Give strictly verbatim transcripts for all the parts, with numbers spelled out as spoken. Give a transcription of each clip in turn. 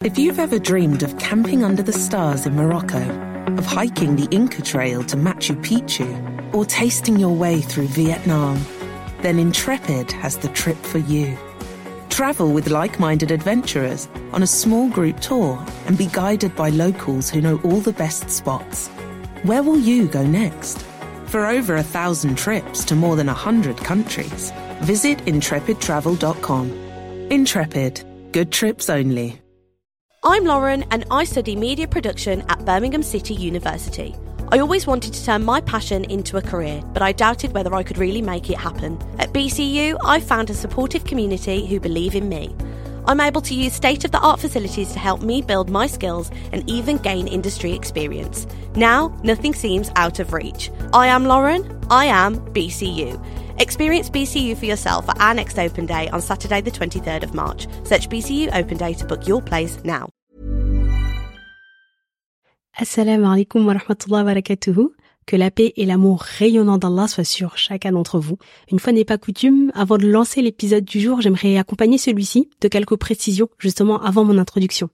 If you've ever dreamed of camping under the stars in Morocco, of hiking the Inca Trail to Machu Picchu, or tasting your way through Vietnam, then Intrepid has the trip for you. Travel with like-minded adventurers on a small group tour and be guided by locals who know all the best spots. Where will you go next? For over a thousand trips to more than a hundred countries, visit intrepid travel dot com. Intrepid. Good trips only. I'm Lauren and I study media production at Birmingham City University. I always wanted to turn my passion into a career, but I doubted whether I could really make it happen. At B C U, I found a supportive community who believe in me. I'm able to use state-of-the-art facilities to help me build my skills and even gain industry experience. Now, nothing seems out of reach. I am Lauren, I am B C U. Experience B C U for yourself at our next Open Day on Saturday the twenty-third of March. Search B C U Open Day to book your place now. Assalamu alaikum wa rahmatullahi wa barakatuhu. Que la paix et l'amour rayonnant d'Allah soient sur chacun d'entre vous. Une fois n'est pas coutume, avant de lancer l'épisode du jour, j'aimerais accompagner celui-ci de quelques précisions, justement avant mon introduction.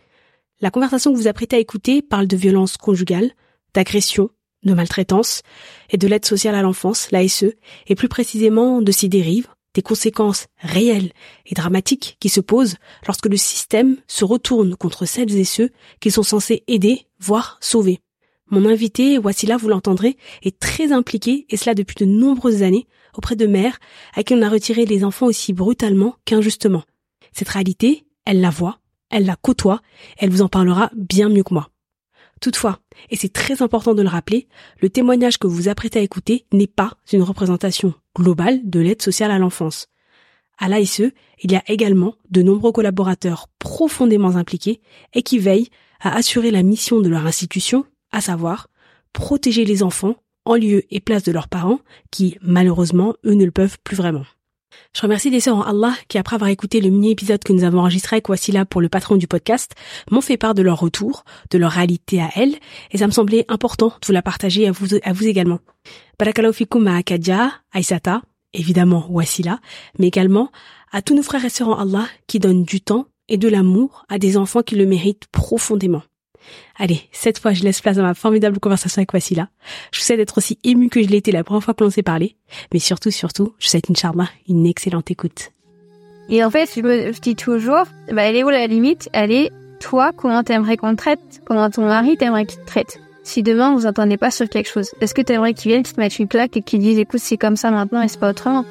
La conversation que vous apprêtez à écouter parle de violence conjugale, d'agression, de maltraitance et de l'aide sociale à l'enfance, l'A S E, et plus précisément de ces dérives, des conséquences réelles et dramatiques qui se posent lorsque le système se retourne contre celles et ceux qui sont censés aider, voire sauver. Mon invité, Wassila, vous l'entendrez, est très impliqué, et cela depuis de nombreuses années, auprès de mères à qui on a retiré les enfants aussi brutalement qu'injustement. Cette réalité, elle la voit, elle la côtoie, elle vous en parlera bien mieux que moi. Toutefois, et c'est très important de le rappeler, le témoignage que vous vous apprêtez à écouter n'est pas une représentation globale de l'aide sociale à l'enfance. À l'A S E, il y a également de nombreux collaborateurs profondément impliqués et qui veillent à assurer la mission de leur institution, à savoir protéger les enfants en lieu et place de leurs parents qui, malheureusement, eux ne le peuvent plus vraiment. Je remercie les sœurs en Allah qui, après avoir écouté le mini-épisode que nous avons enregistré avec Wassila pour le patron du podcast, m'ont fait part de leur retour, de leur réalité à elles, et ça me semblait important de vous la partager à vous, à vous également. Barakallahu fikoum à Kadia, Aïsata, évidemment Wassila, mais également à tous nos frères et sœurs en Allah qui donnent du temps et de l'amour à des enfants qui le méritent profondément. Allez, cette fois, je laisse place à ma formidable conversation avec Wassila. Je sais d'être aussi émue que je l'ai été la première fois que l'on s'est parlé. Mais surtout, surtout, je souhaite, Inch'Allah, une excellente écoute. Et en fait, je me je dis toujours, bah, elle est où la limite? Elle est, toi, comment t'aimerais qu'on te traite? Comment ton mari t'aimerait qu'il te traite? Si demain, vous entendez pas sur quelque chose, est-ce que t'aimerais qu'il vienne, qu'il te mette une claque et qu'il dise, écoute, c'est comme ça maintenant et c'est pas autrement?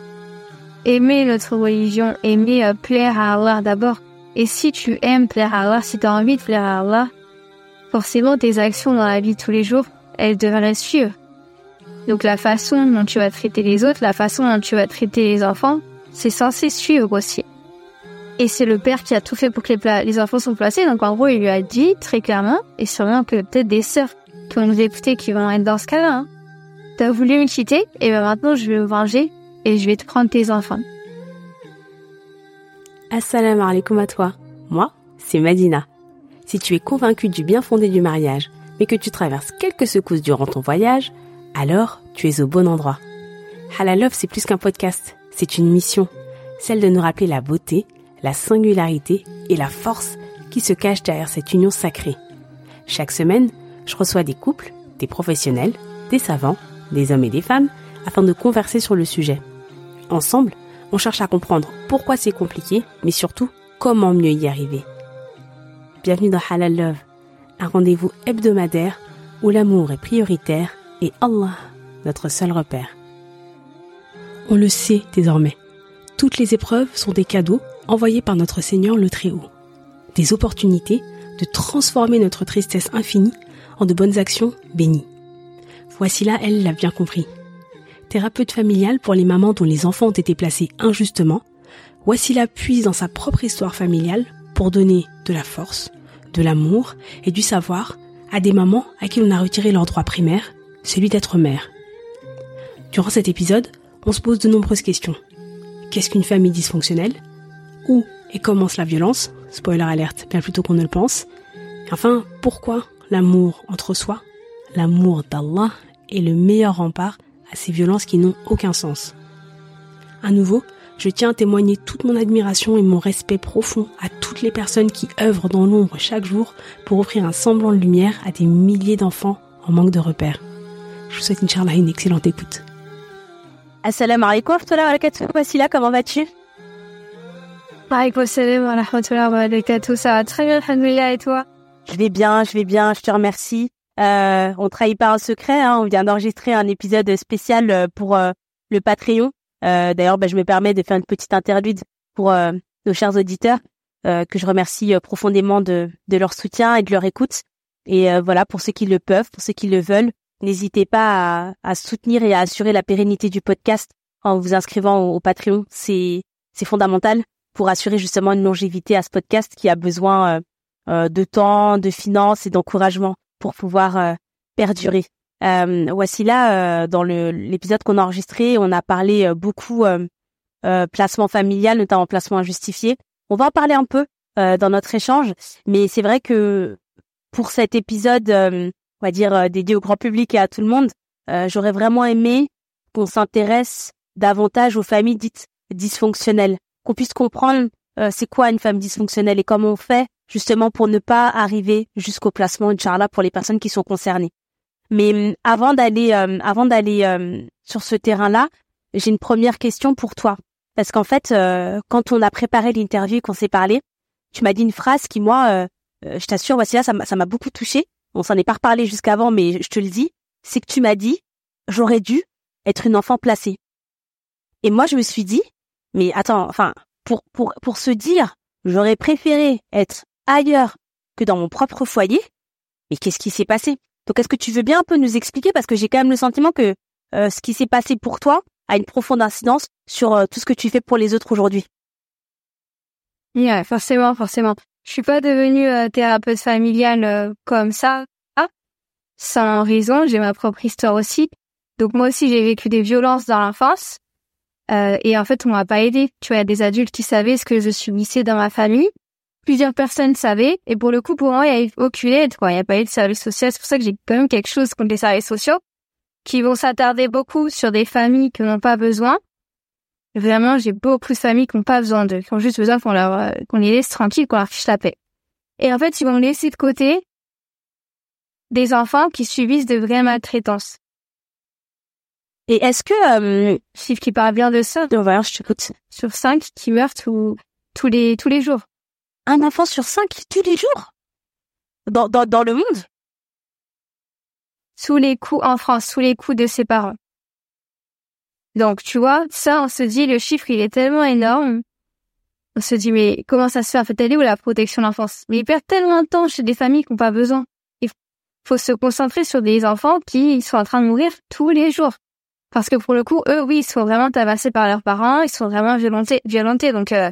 Aimer notre religion, aimer euh, plaire à Allah d'abord. Et si tu aimes plaire à Allah, si t'as envie de plaire à Allah, forcément, tes actions dans la vie de tous les jours, elles devraient suivre. Donc la façon dont tu vas traiter les autres, la façon dont tu vas traiter les enfants, c'est censé suivre aussi. Et c'est le père qui a tout fait pour que les, pla- les enfants soient placés. Donc en gros, il lui a dit très clairement, et sûrement que peut-être des sœurs qui vont nous écouter, qui vont être dans ce cas-là, hein. T'as voulu me quitter, et ben maintenant je vais me venger, et je vais te prendre tes enfants. Assalamu alaikum à toi. Moi, c'est Madina. Si tu es convaincu du bien fondé du mariage, mais que tu traverses quelques secousses durant ton voyage, alors tu es au bon endroit. Halal Love, c'est plus qu'un podcast, c'est une mission, celle de nous rappeler la beauté, la singularité et la force qui se cachent derrière cette union sacrée. Chaque semaine, je reçois des couples, des professionnels, des savants, des hommes et des femmes, afin de converser sur le sujet. Ensemble, on cherche à comprendre pourquoi c'est compliqué, mais surtout, comment mieux y arriver. Bienvenue dans Halal Love, un rendez-vous hebdomadaire où l'amour est prioritaire et Allah, notre seul repère. On le sait désormais, toutes les épreuves sont des cadeaux envoyés par notre Seigneur le Très-Haut. Des opportunités de transformer notre tristesse infinie en de bonnes actions bénies. Voici là, elle l'a bien compris. Thérapeute familiale pour les mamans dont les enfants ont été placés injustement, Wassila puise dans sa propre histoire familiale pour donner de la force, de l'amour et du savoir à des mamans à qui l'on a retiré leur droit primaire, celui d'être mère. Durant cet épisode, on se pose de nombreuses questions. Qu'est-ce qu'une famille dysfonctionnelle? Où et commence la violence? Spoiler alerte, bien plutôt qu'on ne le pense. Enfin, pourquoi l'amour entre soi, l'amour d'Allah est le meilleur rempart à ces violences qui n'ont aucun sens? À nouveau, Je tiens à témoigner toute mon admiration et mon respect profond à toutes les personnes qui œuvrent dans l'ombre chaque jour pour offrir un semblant de lumière à des milliers d'enfants en manque de repères. Je vous souhaite, Inch'Allah, une excellente écoute. Assalamu alaikum wa rahmatullahi wa barakatuh. Wassila, comment vas-tu? Alaikum salam wa rahmatullahi wa barakatuh. Ça va très bien, alhamdoulilah, et toi? Je vais bien, je vais bien, je te remercie. Euh, on trahit pas un secret, hein, on vient d'enregistrer un épisode spécial pour euh, le Patreon. Euh, d'ailleurs, bah, je me permets de faire une petite interlude pour euh, nos chers auditeurs, euh, que je remercie euh, profondément de, de leur soutien et de leur écoute. Et euh, voilà, pour ceux qui le peuvent, pour ceux qui le veulent, n'hésitez pas à, à soutenir et à assurer la pérennité du podcast en vous inscrivant au, au Patreon. C'est, c'est fondamental pour assurer justement une longévité à ce podcast qui a besoin euh, euh, de temps, de finances et d'encouragement pour pouvoir euh, perdurer. Euh, Wassila, euh, dans le, l'épisode qu'on a enregistré, on a parlé euh, beaucoup euh, euh, placement familial, notamment placement injustifié. On va en parler un peu euh, dans notre échange, mais c'est vrai que pour cet épisode, euh, on va dire euh, dédié au grand public et à tout le monde, euh, j'aurais vraiment aimé qu'on s'intéresse davantage aux familles dites dysfonctionnelles, qu'on puisse comprendre euh, c'est quoi une femme dysfonctionnelle et comment on fait justement pour ne pas arriver jusqu'au placement, Inch'Allah, pour les personnes qui sont concernées. Mais avant d'aller euh, avant d'aller euh, sur ce terrain-là, j'ai une première question pour toi. Parce qu'en fait, euh, quand on a préparé l'interview et qu'on s'est parlé, tu m'as dit une phrase qui, moi, euh, euh, je t'assure, Wassila, ça m'a, ça m'a beaucoup touchée. On s'en est pas reparlé jusqu'avant, mais je te le dis, c'est que tu m'as dit, j'aurais dû être une enfant placée. Et moi, je me suis dit, mais attends, enfin, pour pour pour se dire, j'aurais préféré être ailleurs que dans mon propre foyer. Mais qu'est-ce qui s'est passé? Donc, est-ce que tu veux bien un peu nous expliquer, parce que j'ai quand même le sentiment que euh, ce qui s'est passé pour toi a une profonde incidence sur euh, tout ce que tu fais pour les autres aujourd'hui. Yeah, forcément, forcément. Je suis pas devenue euh, thérapeute familiale euh, comme ça, ah, sans raison. J'ai ma propre histoire aussi. Donc moi aussi, j'ai vécu des violences dans l'enfance. Euh, et en fait, on m'a pas aidé. Tu vois, il y a des adultes qui savaient ce que je subissais dans ma famille. Plusieurs personnes savaient, et pour le coup, pour moi, il n'y a eu aucune aide, quoi. Il n'y a pas eu de service social. C'est pour ça que j'ai quand même quelque chose contre les services sociaux, qui vont s'attarder beaucoup sur des familles qui n'ont pas besoin. Vraiment, j'ai beaucoup de familles qui n'ont pas besoin d'eux, qui ont juste besoin qu'on leur, euh, qu'on les laisse tranquilles, qu'on leur fiche la paix. Et en fait, ils vont laisser de côté des enfants qui subissent de vraies maltraitances. Et est-ce que, euh, chiffre qui parle bien de ça, on va voir, je t'écoute. Sur cinq qui meurent tous, tous les, tous les jours. Un enfant sur cinq tous les jours dans, dans, dans le monde? Sous les coups, en France, sous les coups de ses parents. Donc, tu vois, ça, on se dit, le chiffre, il est tellement énorme. On se dit, mais comment ça se fait? En fait, elle est où la protection de l'enfance? Mais ils perdent tellement de temps chez des familles qui n'ont pas besoin. Il faut se concentrer sur des enfants qui sont en train de mourir tous les jours. Parce que pour le coup, eux, oui, ils sont vraiment tabassés par leurs parents, ils sont vraiment violentés, violentés, donc, euh...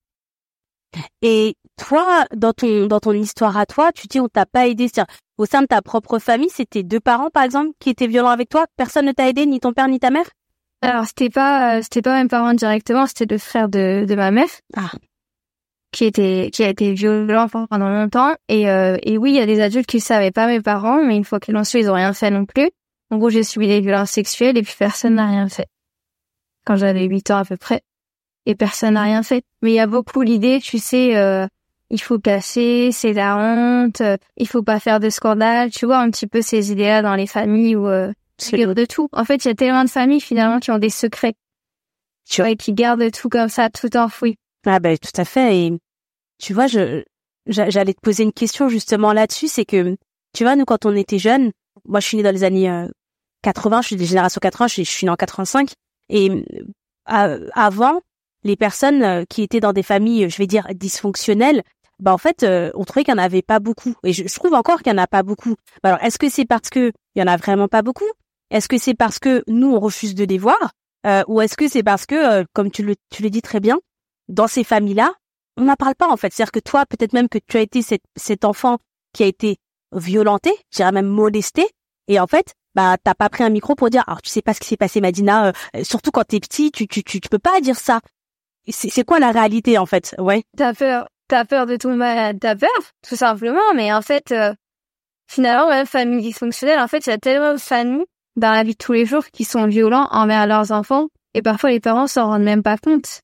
Et toi, dans ton, dans ton histoire à toi, tu dis, on t'a pas aidé, c'est-à-dire, au sein de ta propre famille, c'était deux parents, par exemple, qui étaient violents avec toi? Personne ne t'a aidé, ni ton père, ni ta mère? Alors, c'était pas, euh, c'était pas mes parents directement, c'était le frère de, de ma mère. Ah. Qui était, qui a été violent pendant longtemps. Et, euh, et oui, il y a des adultes qui savaient pas mes parents, mais une fois qu'ils l'ont su, ils ont rien fait non plus. En gros, j'ai subi des violences sexuelles et puis personne n'a rien fait. Quand j'avais huit ans à peu près. Et personne n'a rien fait. Mais il y a beaucoup l'idée, tu sais, euh, il faut casser, c'est la honte, euh, il faut pas faire de scandale. Tu vois un petit peu ces idées-là dans les familles où euh, tu gardes de tout. En fait, il y a tellement de familles finalement qui ont des secrets. Tu vois, et qui gardent tout comme ça, tout enfoui. Ah ben tout à fait. Et tu vois, je j'allais te poser une question justement là-dessus, c'est que tu vois, nous quand on était jeunes, moi je suis née dans les années euh, quatre-vingts, je suis des générations quatre-vingts, je suis, je suis née en quatre-vingt-cinq, et euh, avant, les personnes euh, qui étaient dans des familles, je vais dire dysfonctionnelles, bah en fait, euh, on trouvait qu'il n'y en avait pas beaucoup, et je, je trouve encore qu'il n'y en a pas beaucoup. Bah alors, est-ce que c'est parce que il y en a vraiment pas beaucoup? Est-ce que c'est parce que nous on refuse de les voir, euh, ou est-ce que c'est parce que, euh, comme tu le tu le dis très bien, dans ces familles-là, on n'en parle pas en fait. C'est-à-dire que toi, peut-être même que tu as été cette, cet enfant qui a été violenté, je dirais même molesté, et en fait, bah t'as pas pris un micro pour dire, alors tu sais pas ce qui s'est passé, Madina, euh, surtout quand t'es petit, tu tu tu tu peux pas dire ça. C'est c'est quoi la réalité en fait? Ouais. T'as peur, t'as peur de tomber malade, t'as peur, tout simplement. Mais en fait, euh, finalement, même famille dysfonctionnelle, en fait, il y a tellement de familles dans la vie de tous les jours qui sont violents envers leurs enfants, et parfois les parents s'en rendent même pas compte.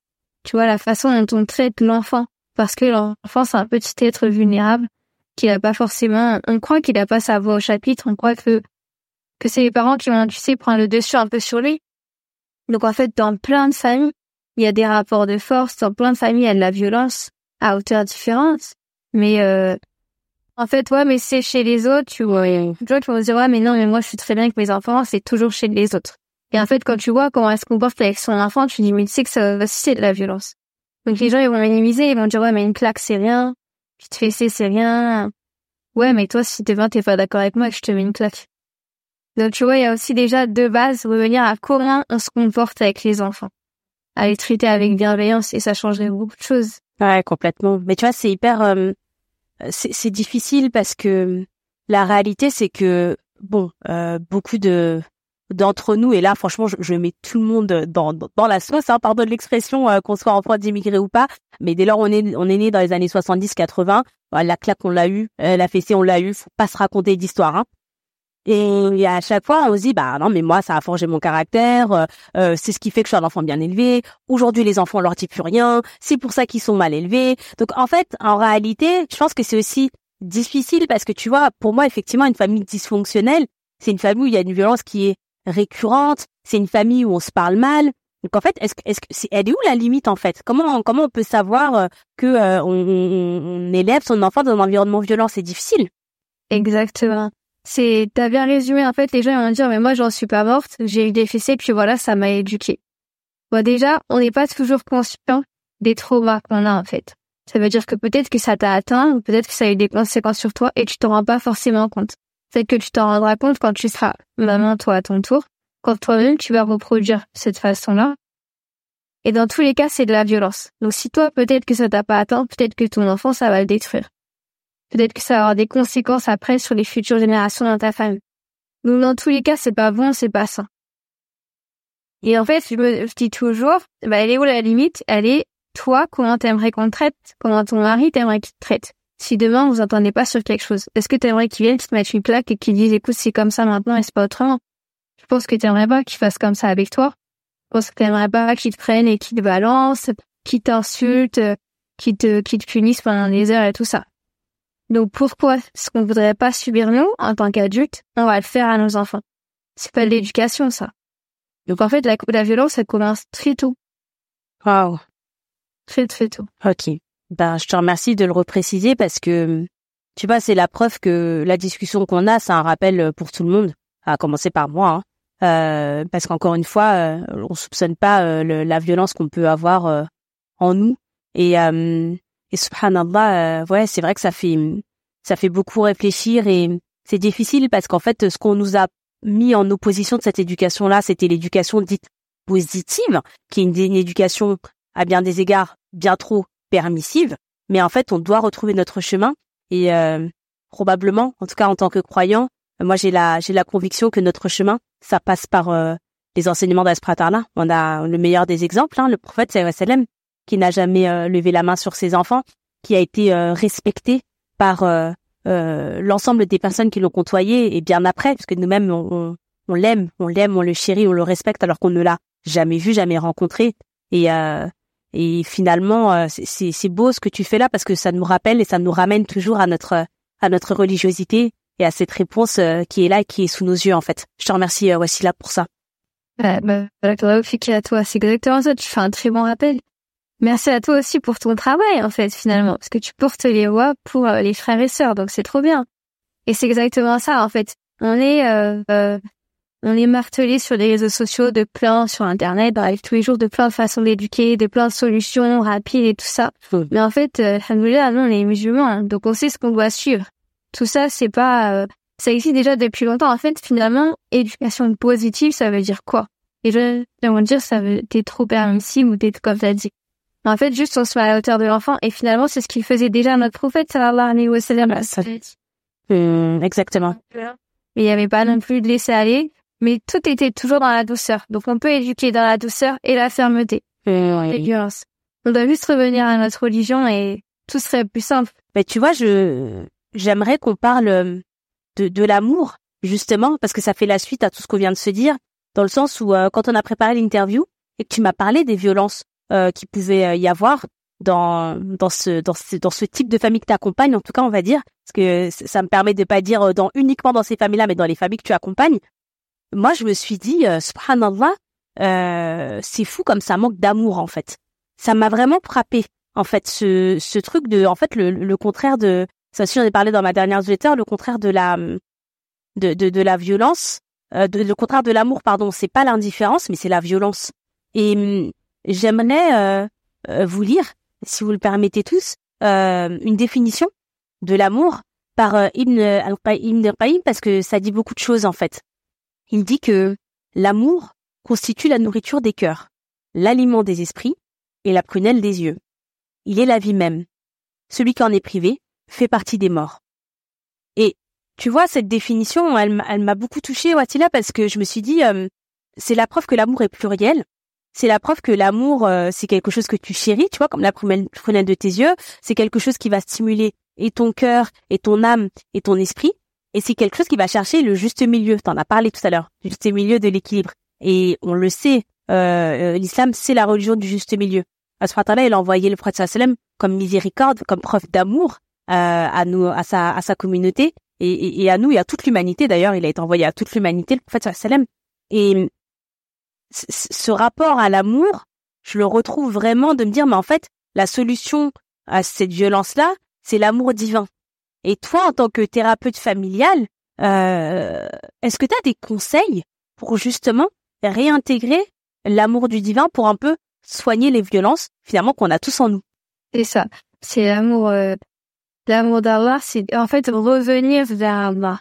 tu vois, la façon dont on traite l'enfant. Parce que l'enfant, c'est un petit être vulnérable qui a pas forcément, on croit qu'il a pas sa voix au chapitre, on croit que, que c'est les parents qui vont, tu sais, prendre le dessus un peu sur lui. Donc, en fait, dans plein de familles, il y a des rapports de force, dans plein de familles, il y a de la violence à hauteur différente. Mais, euh, en fait, ouais, mais c'est chez les autres, tu vois. Tu vois, tu vas me dire, ouais, mais non, mais moi, je suis très bien avec mes enfants, c'est toujours chez les autres. Et en fait, quand tu vois comment elle se comporte avec son enfant, tu dis, mais tu sais que ça va c'est de la violence. Donc, les gens, ils vont minimiser, ils vont dire, ouais, mais une claque, c'est rien. Tu te fais essayer, c'est rien. Ouais, mais toi, si t'es bien, t'es pas d'accord avec moi et que je te mets une claque. Donc, tu vois, il y a aussi déjà deux bases, revenir à comment on se comporte avec les enfants. À les traiter avec bienveillance, et ça changerait beaucoup de choses. Ouais, complètement. Mais tu vois, c'est hyper, euh, c'est, c'est difficile parce que la réalité, c'est que, bon, euh, beaucoup de, d'entre nous, et là, franchement, je, je mets tout le monde dans, dans, dans la sauce, hein, pardon de l'expression, euh, qu'on soit enfant d'immigrés ou pas, mais dès lors, on est, on est né dans les années soixante-dix quatre-vingts, bah, la claque, on l'a eu, euh, la fessée, on l'a eu, faut pas se raconter d'histoire, hein. Et à chaque fois, on se dit, bah non, mais moi, ça a forgé mon caractère, euh, euh, c'est ce qui fait que je suis un enfant bien élevé. Aujourd'hui, les enfants, on leur dit plus rien. C'est pour ça qu'ils sont mal élevés. Donc, en fait, en réalité, je pense que c'est aussi difficile parce que, tu vois, pour moi, effectivement, une famille dysfonctionnelle, c'est une famille où il y a une violence qui est récurrente. C'est une famille où on se parle mal. Donc, en fait, est-ce que, est-ce que, c'est, elle est où la limite, en fait? Comment, comment on peut savoir euh, que euh, on, on, on élève son enfant dans un environnement violent? C'est difficile. Exactement. C'est, t'as bien résumé, en fait, les gens ils vont dire, mais moi, j'en suis pas morte, j'ai eu des fessées, puis voilà, ça m'a éduquée. Bon, déjà, on n'est pas toujours conscient des traumas qu'on a, en fait. Ça veut dire que peut-être que ça t'a atteint, ou peut-être que ça a eu des conséquences sur toi, et tu t'en rends pas forcément compte. Peut-être que tu t'en rendras compte quand tu seras maman, toi, à ton tour, quand toi-même, tu vas reproduire cette façon-là. Et dans tous les cas, c'est de la violence. Donc, si toi, peut-être que ça t'a pas atteint, peut-être que ton enfant, ça va le détruire. Peut-être que ça va avoir des conséquences après sur les futures générations dans ta famille. Donc, dans tous les cas, c'est pas bon, c'est pas sain. Et en fait, je me je dis toujours, bah, elle est où la limite? Elle est, toi, comment t'aimerais qu'on te traite? Comment ton mari t'aimerait qu'il te traite? Si demain, vous entendez pas sur quelque chose, est-ce que t'aimerais qu'il vienne, qu'il te mette une claque et qu'il dise, écoute, c'est comme ça maintenant et c'est pas autrement? Je pense que t'aimerais pas qu'il fasse comme ça avec toi. Je pense que t'aimerais pas qu'il te prenne et qu'il te balance, qu'il t'insulte, qu'il te, qu'il te punisse pendant des heures et tout ça. Donc pourquoi ce qu'on voudrait pas subir nous, en tant qu'adultes, on va le faire à nos enfants? C'est pas de l'éducation, ça. Donc en fait, la, la violence, elle commence très tôt. Waouh. Très très tôt. Ok. Ben, je te remercie de le repréciser parce que, tu vois, c'est la preuve que la discussion qu'on a, c'est un rappel pour tout le monde, à commencer par moi, hein. Euh, parce qu'encore une fois, euh, on soupçonne pas euh, le, la violence qu'on peut avoir euh, en nous. Et euh, Et subhanallah, euh, ouais, c'est vrai que ça fait ça fait beaucoup réfléchir et c'est difficile parce qu'en fait, ce qu'on nous a mis en opposition de cette éducation-là, c'était l'éducation dite positive, qui est une, une éducation à bien des égards bien trop permissive. Mais en fait, on doit retrouver notre chemin et euh, probablement, en tout cas en tant que croyant, moi j'ai la j'ai la conviction que notre chemin, ça passe par euh, les enseignements d'Al-Ta'ala. On a le meilleur des exemples, hein, le prophète sallallahu alayhi wa sallam, qui n'a jamais euh, levé la main sur ses enfants, qui a été euh, respecté par euh, euh, l'ensemble des personnes qui l'ont côtoyé et bien après, parce que nous-mêmes on, on, on l'aime, on l'aime, on le chérit, on le respecte alors qu'on ne l'a jamais vu, jamais rencontré. Et euh, et finalement, euh, c'est, c'est c'est beau ce que tu fais là parce que ça nous rappelle et ça nous ramène toujours à notre à notre religiosité et à cette réponse euh, qui est là et qui est sous nos yeux en fait. Je te remercie euh, Wassila pour ça. Euh, bah, bah, Fiki à toi, c'est exactement ça. Tu fais un très bon rappel. Merci à toi aussi pour ton travail, en fait, finalement, parce que tu portes les voix pour euh, les frères et sœurs, donc c'est trop bien. Et c'est exactement ça, en fait. On est, euh, euh, on est martelé sur les réseaux sociaux de plein, sur Internet, bref, tous les jours de plein de façons d'éduquer, de plein de solutions rapides et tout ça. Mmh. Mais en fait, euh, alhamdoulilah, nous, on est musulmans, hein, donc on sait ce qu'on doit suivre. Tout ça, c'est pas, euh, ça existe déjà depuis longtemps. En fait, finalement, éducation positive, ça veut dire quoi? Et je, je vais dire, ça veut, t'es trop permissible ou t'es, comme t'as dit. En fait, juste on se met à la hauteur de l'enfant et finalement, c'est ce qu'il faisait déjà notre prophète, sallallahu alayhi wa sallam. Hum, exactement. Mais il n'y avait pas non plus de laisser aller, mais tout était toujours dans la douceur. Donc on peut éduquer dans la douceur et la fermeté. Hum, oui. Les violences. On doit juste revenir à notre religion et tout serait plus simple. Mais tu vois, je j'aimerais qu'on parle de de l'amour, justement, parce que ça fait la suite à tout ce qu'on vient de se dire, dans le sens où euh, quand on a préparé l'interview et que tu m'as parlé des violences euh, qui pouvait y avoir dans dans ce dans ce dans ce type de famille que tu accompagnes, en tout cas on va dire, parce que ça me permet de pas dire dans uniquement dans ces familles-là, mais dans les familles que tu accompagnes. Moi, je me suis dit, euh, subhanallah, euh, c'est fou comme ça manque d'amour en fait. Ça m'a vraiment frappé en fait ce ce truc de en fait le le contraire de ça aussi j'en ai parlé dans ma dernière newsletter, le contraire de la de de de la violence, euh, de, le contraire de l'amour pardon, c'est pas l'indifférence mais c'est la violence. Et hum, j'aimerais euh, euh, vous lire, si vous le permettez tous, euh, une définition de l'amour par euh, Ibn al-Qayyim parce que ça dit beaucoup de choses en fait. Il dit que l'amour constitue la nourriture des cœurs, l'aliment des esprits et la prunelle des yeux. Il est la vie même. Celui qui en est privé fait partie des morts. Et tu vois, cette définition, elle, elle m'a beaucoup touchée, Wathila, parce que je me suis dit, euh, c'est la preuve que l'amour est pluriel. C'est la preuve que l'amour, euh, c'est quelque chose que tu chéris, tu vois, comme la prunelle de tes yeux. C'est quelque chose qui va stimuler et ton cœur, et ton âme, et ton esprit. Et c'est quelque chose qui va chercher le juste milieu. T'en as parlé tout à l'heure, le juste milieu de l'équilibre. Et on le sait, euh, l'islam, c'est la religion du juste milieu. Allah subhanahu wa ta'ala, il a envoyé le prophète sallallahu alayhi wa sallam comme miséricorde, comme preuve d'amour euh, à nous, à sa, à sa communauté et, et, et à nous et à toute l'humanité. D'ailleurs, il a été envoyé à toute l'humanité, le prophète sallallahu alayhi wa sallam. Et ce rapport à l'amour, je le retrouve vraiment de me dire, mais en fait, la solution à cette violence-là, c'est l'amour divin. Et toi, en tant que thérapeute familial, euh, est-ce que tu as des conseils pour justement réintégrer l'amour du divin pour un peu soigner les violences, finalement, qu'on a tous en nous? C'est ça. C'est l'amour, euh, l'amour d'Allah, c'est en fait revenir vers Allah.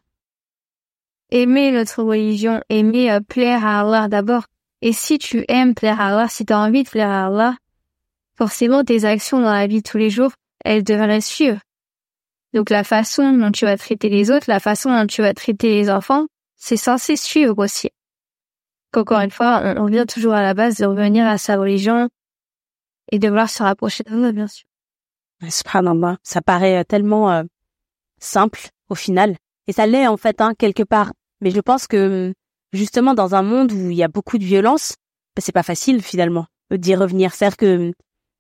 Aimer notre religion, aimer euh, plaire à Allah d'abord. Et si tu aimes plaire à Allah, si tu as envie de plaire à Allah, forcément tes actions dans la vie de tous les jours, elles devraient suivre. Donc la façon dont tu vas traiter les autres, la façon dont tu vas traiter les enfants, c'est censé suivre aussi. Qu'encore une fois, on, on revient toujours à la base de revenir à sa religion et de vouloir se rapprocher d'Allah, bien sûr. Subhanallah, ça paraît tellement euh, simple au final. Et ça l'est en fait, hein, quelque part. Mais je pense que justement dans un monde où il y a beaucoup de violence, ben, c'est pas facile finalement d'y revenir. C'est-à-dire que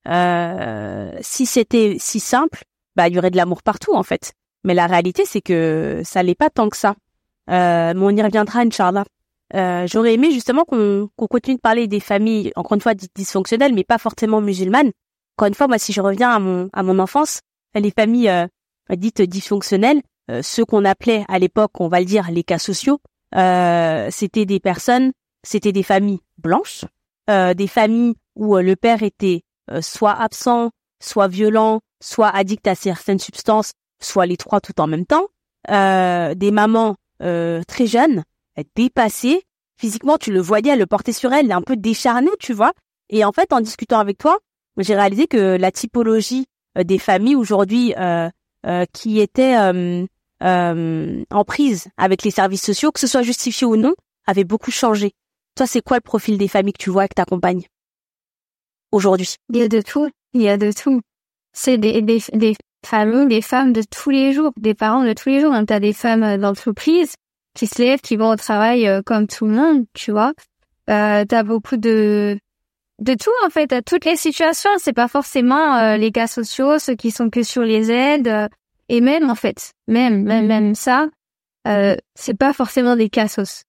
euh, si c'était si simple, bah il y aurait de l'amour partout en fait. Mais la réalité c'est que ça l'est pas tant que ça. Euh, mais on y reviendra, Inch'Allah. Euh, j'aurais aimé justement qu'on, qu'on continue de parler des familles, encore une fois dites dysfonctionnelles, mais pas forcément musulmanes. Encore une fois, moi, si je reviens à mon à mon enfance, les familles euh, dites dysfonctionnelles, euh, ceux qu'on appelait à l'époque, on va le dire, les cas sociaux, euh, c'était des personnes, c'était des familles blanches, euh, des familles où euh, le père était euh, soit absent, soit violent, soit addict à certaines substances, soit les trois tout en même temps, euh, des mamans euh, très jeunes, dépassée, physiquement tu le voyais, elle le portait sur elle, elle est un peu décharnée, tu vois. Et en fait, en discutant avec toi, j'ai réalisé que la typologie euh, des familles aujourd'hui euh, euh, qui étaient euh, euh, en prise avec les services sociaux, que ce soit justifié ou non, avait beaucoup changé. Toi, c'est quoi le profil des familles que tu vois que t'accompagnes aujourd'hui? Il y a de tout, il y a de tout. C'est des, des, des familles, des femmes de tous les jours, des parents de tous les jours. Hein. T'as des femmes d'entreprise qui se lèvent, qui vont au travail euh, comme tout le monde, tu vois. Euh, t'as beaucoup de de tout en fait, à toutes les situations. C'est pas forcément euh, les cas sociaux, ceux qui sont que sur les aides, euh, et même en fait, même même même ça, euh, c'est pas forcément des cas sociaux.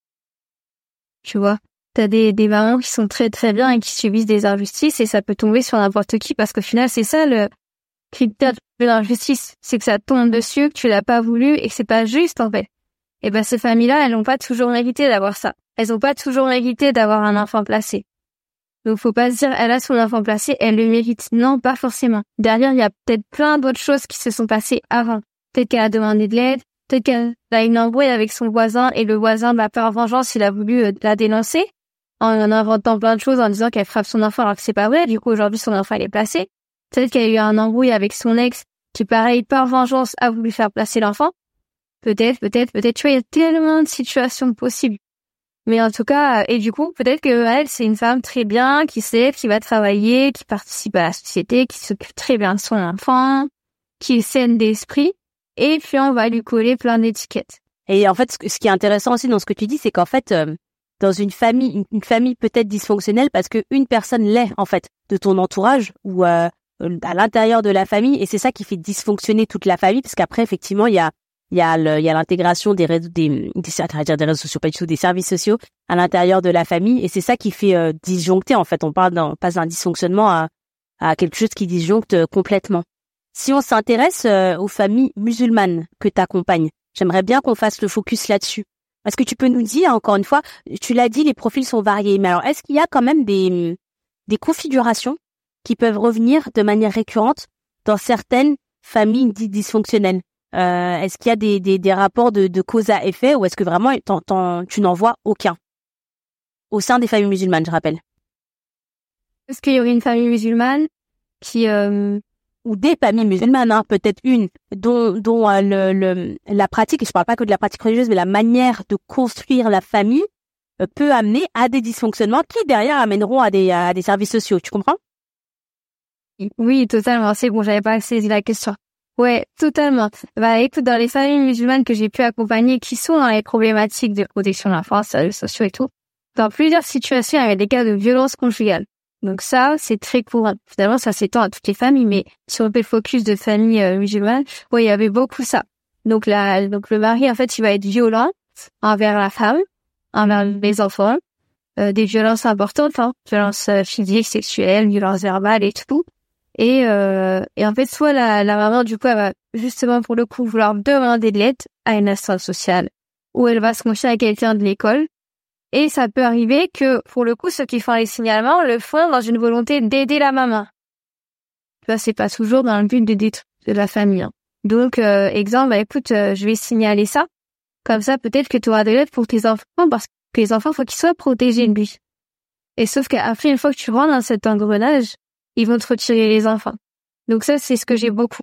Tu vois, t'as des des mamans qui sont très très bien et qui subissent des injustices et ça peut tomber sur n'importe qui parce qu'au final c'est ça le critère de l'injustice, c'est que ça tombe dessus, que tu l'as pas voulu et que c'est pas juste en fait. Et ben ces familles-là, elles n'ont pas toujours mérité d'avoir ça. Elles n'ont pas toujours mérité d'avoir un enfant placé. Donc faut pas se dire, elle a son enfant placé, elle le mérite. Non, pas forcément. Derrière, il y a peut-être plein d'autres choses qui se sont passées avant. Peut-être qu'elle a demandé de l'aide, peut-être qu'elle a une embrouille avec son voisin et le voisin, bah, par vengeance, il a voulu euh, la dénoncer en inventant plein de choses en disant qu'elle frappe son enfant alors que c'est pas vrai. Du coup, aujourd'hui, son enfant, il est placé. Peut-être qu'elle a eu un embrouille avec son ex qui, pareil, par vengeance, a voulu faire placer l'enfant. Peut-être, peut-être, peut-être, tu vois, il y a tellement de situations possibles. Mais en tout cas, et du coup, peut-être que elle, c'est une femme très bien, qui sait, qui va travailler, qui participe à la société, qui s'occupe très bien de son enfant, qui est saine d'esprit, et puis on va lui coller plein d'étiquettes. Et en fait, ce qui est intéressant aussi dans ce que tu dis, c'est qu'en fait, euh, dans une famille, une, une famille peut-être dysfonctionnelle parce que une personne l'est en fait de ton entourage ou euh, à l'intérieur de la famille, et c'est ça qui fait dysfonctionner toute la famille, parce qu'après effectivement il y a il y a le, il y a l'intégration des réseaux des des, des, des réseaux sociaux, pas du tout, des services sociaux à l'intérieur de la famille, et c'est ça qui fait euh, disjoncter en fait. On parle d'un, passe d'un dysfonctionnement à à quelque chose qui disjoncte euh, complètement. Si on s'intéresse euh, aux familles musulmanes que tu accompagnes, j'aimerais bien qu'on fasse le focus là-dessus. Est-ce que tu peux nous dire, encore une fois, tu l'as dit, les profils sont variés, mais alors est-ce qu'il y a quand même des des configurations qui peuvent revenir de manière récurrente dans certaines familles dites dysfonctionnelles? Euh, est-ce qu'il y a des, des, des rapports de, de cause à effet, ou est-ce que vraiment t'en, t'en, tu n'en vois aucun au sein des familles musulmanes, je rappelle? Est-ce qu'il y aurait une famille musulmane qui... Euh... Ou des familles musulmanes, hein, peut-être une, dont, dont euh, le, le, la pratique, et je parle pas que de la pratique religieuse, mais la manière de construire la famille euh, peut amener à des dysfonctionnements qui, derrière, amèneront à des, à des services sociaux. Tu comprends? Oui, totalement. C'est bon, j'avais pas saisi la question. Ouais, totalement. Bah, écoute, dans les familles musulmanes que j'ai pu accompagner, qui sont dans les problématiques de protection de l'enfance, services sociaux et tout, dans plusieurs situations, il y avait des cas de violence conjugale. Donc ça, c'est très courant. Finalement, ça s'étend à toutes les familles, mais si on fait le focus de familles euh, musulmanes, ouais, il y avait beaucoup ça. Donc là, donc le mari, en fait, il va être violent envers la femme, envers les enfants, euh, des violences importantes, hein, violences euh, physiques, sexuelles, violences verbales et tout. Et euh, et en fait, soit la, la maman, du coup, elle va justement pour le coup vouloir demander de l'aide à une assistante sociale, ou elle va se confier à quelqu'un de l'école. Et ça peut arriver que, pour le coup, ceux qui font les signalements le font dans une volonté d'aider la maman. Tu vois, c'est pas toujours dans le but d'aider de la famille. Hein. Donc, euh, exemple, bah, écoute, euh, je vais signaler ça. Comme ça, peut-être que tu auras de l'aide pour tes enfants, parce que les enfants, faut qu'ils soient protégés de lui. Et sauf qu'après, une fois que tu rentres dans cet engrenage, ils vont te retirer les enfants. Donc ça, c'est ce que j'ai beaucoup.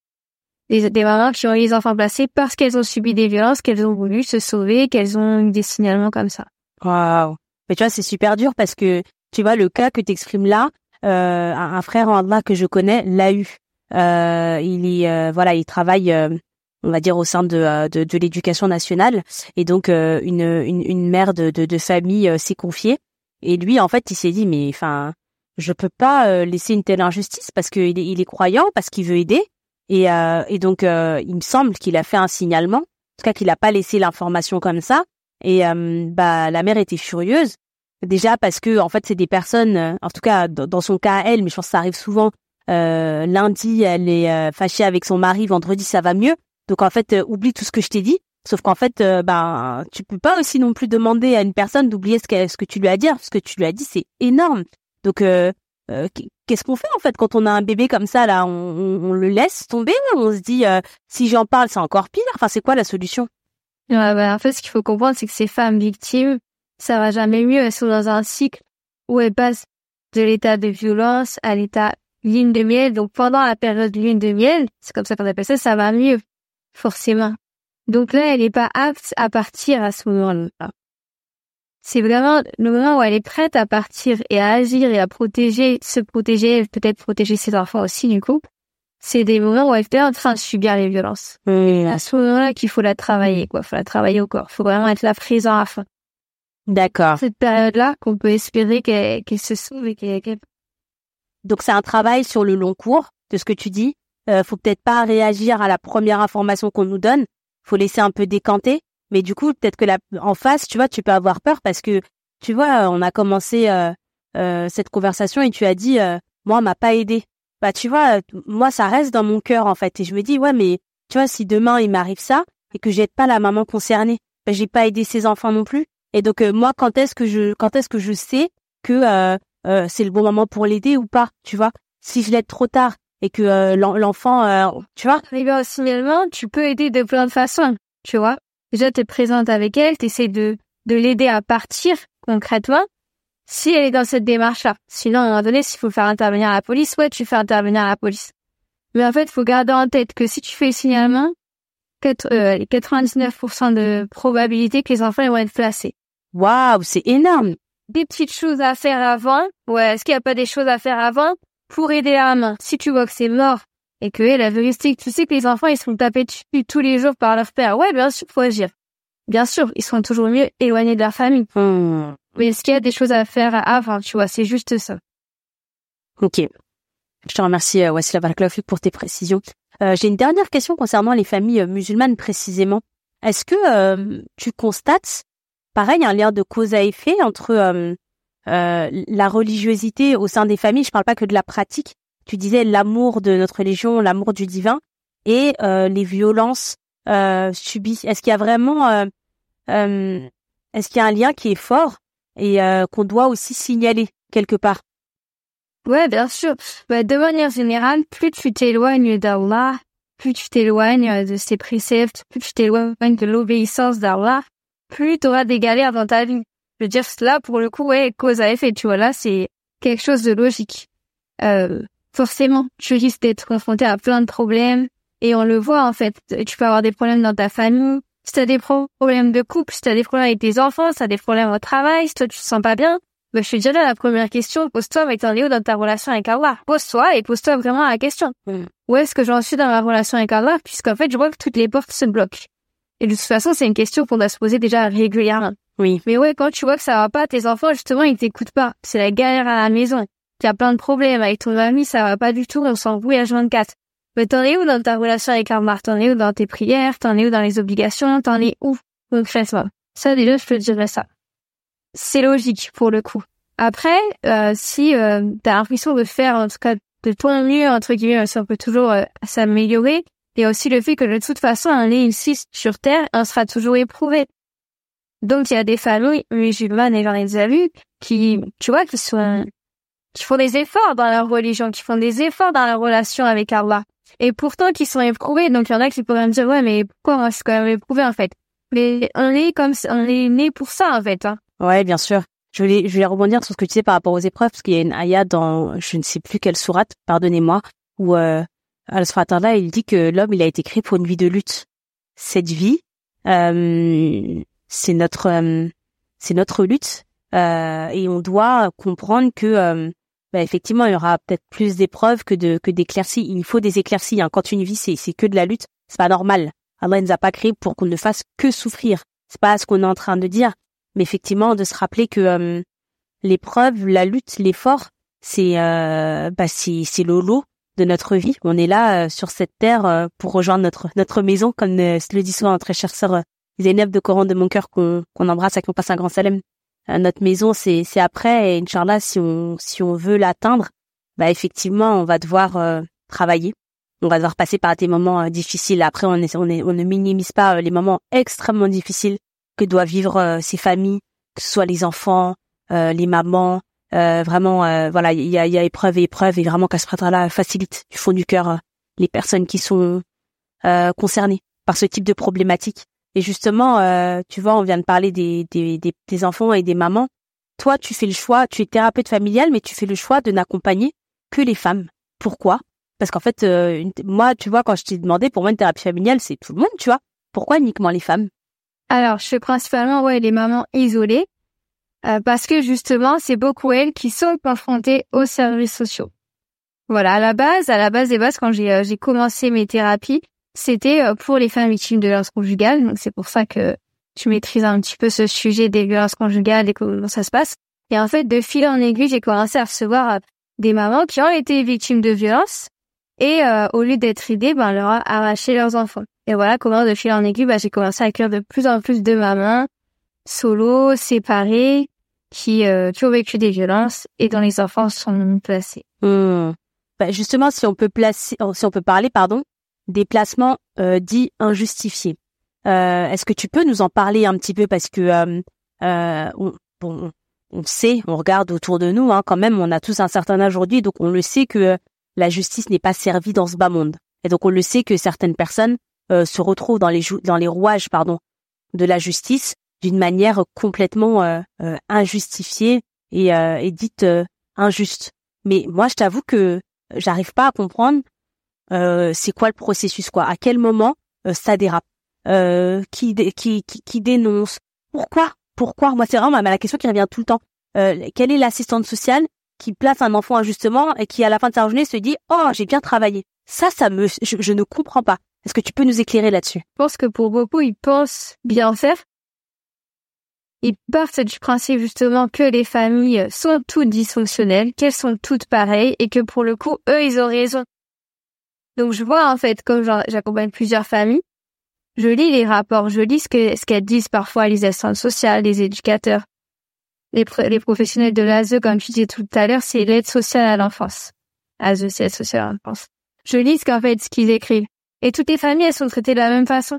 Des, des mamans qui ont eu les enfants placés parce qu'elles ont subi des violences, qu'elles ont voulu se sauver, qu'elles ont eu des signalements comme ça. Waouh. Mais tu vois, c'est super dur parce que, tu vois, le cas que tu exprimes là, euh, un, un frère en Allah que je connais l'a eu. Euh, il est, euh, voilà, il travaille, euh, on va dire, au sein de, de, de l'éducation nationale. Et donc, euh, une, une, une mère de, de, de famille euh, s'est confiée. Et lui, en fait, il s'est dit, mais enfin, je peux pas euh, laisser une telle injustice parce qu'il est, il est croyant, parce qu'il veut aider. Et, euh, et donc, euh, il me semble qu'il a fait un signalement. En tout cas, qu'il a pas laissé l'information comme ça. Et euh, bah la mère était furieuse déjà parce que en fait c'est des personnes, euh, en tout cas dans, dans son cas à elle, mais je pense que ça arrive souvent. Euh, lundi elle est euh, fâchée avec son mari, vendredi ça va mieux. Donc en fait euh, oublie tout ce que je t'ai dit. Sauf qu'en fait euh, bah tu peux pas aussi non plus demander à une personne d'oublier ce que ce que tu lui as dit. Ce que tu lui as dit c'est énorme. Donc euh, euh, qu'est-ce qu'on fait en fait quand on a un bébé comme ça là, on, on, on le laisse tomber, on se dit euh, si j'en parle c'est encore pire. Enfin c'est quoi la solution? Ouais, bah, en fait, ce qu'il faut comprendre, c'est que ces femmes victimes, ça va jamais mieux. Elles sont dans un cycle où elles passent de l'état de violence à l'état lune de miel. Donc, pendant la période lune de miel, c'est comme ça qu'on appelle ça, ça va mieux, forcément. Donc là, elle n'est pas apte à partir à ce moment-là. C'est vraiment le moment où elle est prête à partir et à agir et à protéger, se protéger, peut-être protéger ses enfants aussi, du coup. C'est des moments où elle est en train de subir les violences. Oui. À ce moment-là qu'il faut la travailler, quoi. Faut la travailler au corps. Faut vraiment être là présent à fond. D'accord. Cette période-là qu'on peut espérer qu'elle, qu'elle se sauve et qu'elle, qu'elle... Donc c'est un travail sur le long cours de ce que tu dis. Euh, faut peut-être pas réagir à la première information qu'on nous donne. Faut laisser un peu décanter. Mais du coup, peut-être que la, en face, tu vois, tu peux avoir peur parce que, tu vois, on a commencé euh, euh, cette conversation et tu as dit, euh, moi, on m'a pas aidé. Bah tu vois, moi ça reste dans mon cœur en fait et je me dis ouais mais tu vois si demain il m'arrive ça et que j'aide pas la maman concernée, bah, j'ai pas aidé ses enfants non plus. Et donc euh, moi quand est-ce que je quand est-ce que je sais que euh, euh, c'est le bon moment pour l'aider ou pas, tu vois? Si je l'aide trop tard et que euh, l'enfant euh, tu vois, arrivé au signalement, tu peux aider de plein de façons, tu vois. Déjà t'es présente avec elle, t'essaies de de l'aider à partir concrètement. Si elle est dans cette démarche-là. Sinon, à un moment donné, s'il faut faire intervenir la police, ouais, tu fais intervenir la police. Mais en fait, il faut garder en tête que si tu fais le signalement, euh, quatre-vingt-dix-neuf pour cent de probabilité que les enfants ils vont être placés. Waouh, c'est énorme. Des petites choses à faire avant. Ouais, est-ce qu'il n'y a pas des choses à faire avant pour aider la maman? Si tu vois que c'est mort et que elle veut rester, tu sais que les enfants ils sont tapés dessus tous les jours par leur père. Ouais, bien sûr, faut agir. bien sûr, ils seront toujours mieux éloignés de leur famille. Mmh. Mais est-ce qu'il y a des choses à faire avant, tu vois, c'est juste ça. Ok. Je te remercie, euh, Wassila Barakallahu pour tes précisions. Euh, j'ai une dernière question concernant les familles euh, musulmanes précisément. Est-ce que euh, tu constates, pareil, un lien de cause à effet entre euh, euh, la religiosité au sein des familles, je parle pas que de la pratique, tu disais l'amour de notre religion, l'amour du divin, et euh, les violences euh, subies. Est-ce qu'il y a vraiment, euh, euh, est-ce qu'il y a un lien qui est fort et euh, qu'on doit aussi signaler quelque part? Ouais, bien sûr. Bah, de manière générale, plus tu t'éloignes d'Allah, plus tu t'éloignes de ses préceptes, plus tu t'éloignes de l'obéissance d'Allah, plus tu auras des galères dans ta vie. Je veux dire, là, pour le coup, ouais, cause à effet, tu vois, là, c'est quelque chose de logique. Euh, forcément, tu risques d'être confronté à plein de problèmes, et on le voit, en fait. Tu peux avoir des problèmes dans ta famille, si t'as des problèmes de couple, si t'as des problèmes avec tes enfants, si t'as des problèmes au travail, si toi, tu te sens pas bien, bah, je te dirais, la première question, pose-toi, mais t'en es où dans ta relation avec Allah? Pose-toi et pose-toi vraiment la question. Mm. Où est-ce que j'en suis dans ma relation avec Allah? Puisqu'en fait, je vois que toutes les portes se bloquent. Et de toute façon, c'est une question qu'on doit se poser déjà régulièrement. Oui. Mais ouais, quand tu vois que ça va pas, tes enfants, justement, ils t'écoutent pas. C'est la galère à la maison. Il y a plein de problèmes avec ton ami, ça va pas du tout, on s'embrouille à vingt-quatre. Mais t'en es où dans ta relation avec Allah? T'en es où dans tes prières? T'en es où dans les obligations? T'en es où? Concrètement. Ça, déjà, je te dirais ça. C'est logique, pour le coup. Après, euh, si euh, t'as l'impression de faire, en tout cas, de ton mieux, entre guillemets, ça peut toujours euh, s'améliorer. Il y a aussi le fait que de toute façon, on est ici sur Terre, on sera toujours éprouvé. Donc, il y a des familles musulmanes, et j'en ai déjà vu, qui, tu vois, qui sont, qui font des efforts dans leur religion, qui font des efforts dans leur relation avec Allah. Et pourtant, qui sont éprouvés. Donc, il y en a qui pourraient me dire, ouais, mais pourquoi moi, je suis quand même éprouvé, en fait? Mais on est comme, on est né pour ça, en fait, hein. Ouais, bien sûr. Je voulais, je voulais rebondir sur ce que tu disais par rapport aux épreuves, parce qu'il y a une ayat dans, je ne sais plus quelle sourate, pardonnez-moi, où euh, Allah, il dit que l'homme, il a été créé pour une vie de lutte. Cette vie, euh, c'est notre, euh, c'est notre lutte, euh, et on doit comprendre que, euh, bah, effectivement, il y aura peut-être plus d'épreuves que de que d'éclaircies. Il faut des éclaircies. Hein. Quand une vie, c'est c'est que de la lutte, c'est pas normal. Allah ne nous a pas créé pour qu'on ne fasse que souffrir. C'est pas ce qu'on est en train de dire. Mais effectivement, de se rappeler que euh, l'épreuve, la lutte, l'effort, c'est euh, bah c'est c'est le lot de notre vie. On est là euh, sur cette terre euh, pour rejoindre notre notre maison, comme euh, le dit souvent notre chère sœur euh, Zeynep de Coran de mon cœur qu'on qu'on embrasse et qu'on passe un grand salam. Euh, notre maison, c'est c'est après. Et Inch'Allah, si on si on veut l'atteindre, bah effectivement, on va devoir euh, travailler. On va devoir passer par des moments euh, difficiles. Après, on est on est on ne minimise pas euh, les moments extrêmement difficiles que doivent vivre euh, ces familles, que ce soit les enfants, euh, les mamans, euh, vraiment, euh, voilà, il y a, y a épreuve et épreuve, et vraiment qu'Allah subhanahu wa ta'ala facilite du fond du cœur euh, les personnes qui sont euh, concernées par ce type de problématique. Et justement, euh, tu vois, on vient de parler des, des, des, des enfants et des mamans. Toi, tu fais le choix, tu es thérapeute familiale, mais tu fais le choix de n'accompagner que les femmes. Pourquoi? Parce qu'en fait, euh, une, moi, tu vois, quand je t'ai demandé, pour moi, une thérapie familiale, c'est tout le monde, tu vois. Pourquoi uniquement les femmes? Alors, je fais principalement, ouais, les mamans isolées, euh, parce que justement, c'est beaucoup elles qui sont confrontées aux services sociaux. Voilà, à la base, à la base des bases, quand j'ai euh, j'ai commencé mes thérapies, c'était euh, pour les femmes victimes de violences conjugales. Donc, c'est pour ça que tu maîtrises un petit peu ce sujet des violences conjugales et comment ça se passe. Et en fait, de fil en aiguille, j'ai commencé à recevoir euh, des mamans qui ont été victimes de violences et euh, au lieu d'être aidées, ben, on leur a arraché leurs enfants. Et voilà comment, de fil en aiguille, bah, j'ai commencé à accueillir de plus en plus de mamans solo, séparées, qui, euh, qui ont vécu des violences et dont les enfants sont placés. Mmh. Bah, justement, si on peut placer, si on peut parler, pardon, des placements euh, dits injustifiés. Euh, est-ce que tu peux nous en parler un petit peu, parce que euh, euh, on, bon, on sait, on regarde autour de nous, hein, quand même, on a tous un certain âge aujourd'hui, donc on le sait que la justice n'est pas servie dans ce bas monde. Et donc on le sait que certaines personnes Euh, se retrouvent dans les jou- dans les rouages pardon de la justice d'une manière complètement euh, euh, injustifiée et, euh, et dite euh, injuste. Mais moi, je t'avoue que j'arrive pas à comprendre euh, c'est quoi le processus, quoi. À quel moment euh, ça dérape, euh, qui, dé- qui qui qui dénonce, pourquoi pourquoi moi c'est vraiment la question qui revient tout le temps. Euh, quelle est l'assistante sociale qui place un enfant injustement et qui à la fin de sa journée se dit oh j'ai bien travaillé? Ça ça me je, je ne comprends pas. Est-ce que tu peux nous éclairer là-dessus? Je pense que pour beaucoup, ils pensent bien faire, ils partent du principe justement que les familles sont toutes dysfonctionnelles, qu'elles sont toutes pareilles et que pour le coup, eux, ils ont raison. Donc je vois en fait, comme j'accompagne plusieurs familles, je lis les rapports, je lis ce que ce qu'elles disent parfois les assistantes sociales, les éducateurs, les, les professionnels de l'A S E, comme tu disais tout à l'heure, c'est l'aide sociale à l'enfance. A S E, c'est l'aide sociale à l'enfance. Je lis ce qu'en fait, ce qu'ils écrivent. Et toutes les familles, elles sont traitées de la même façon.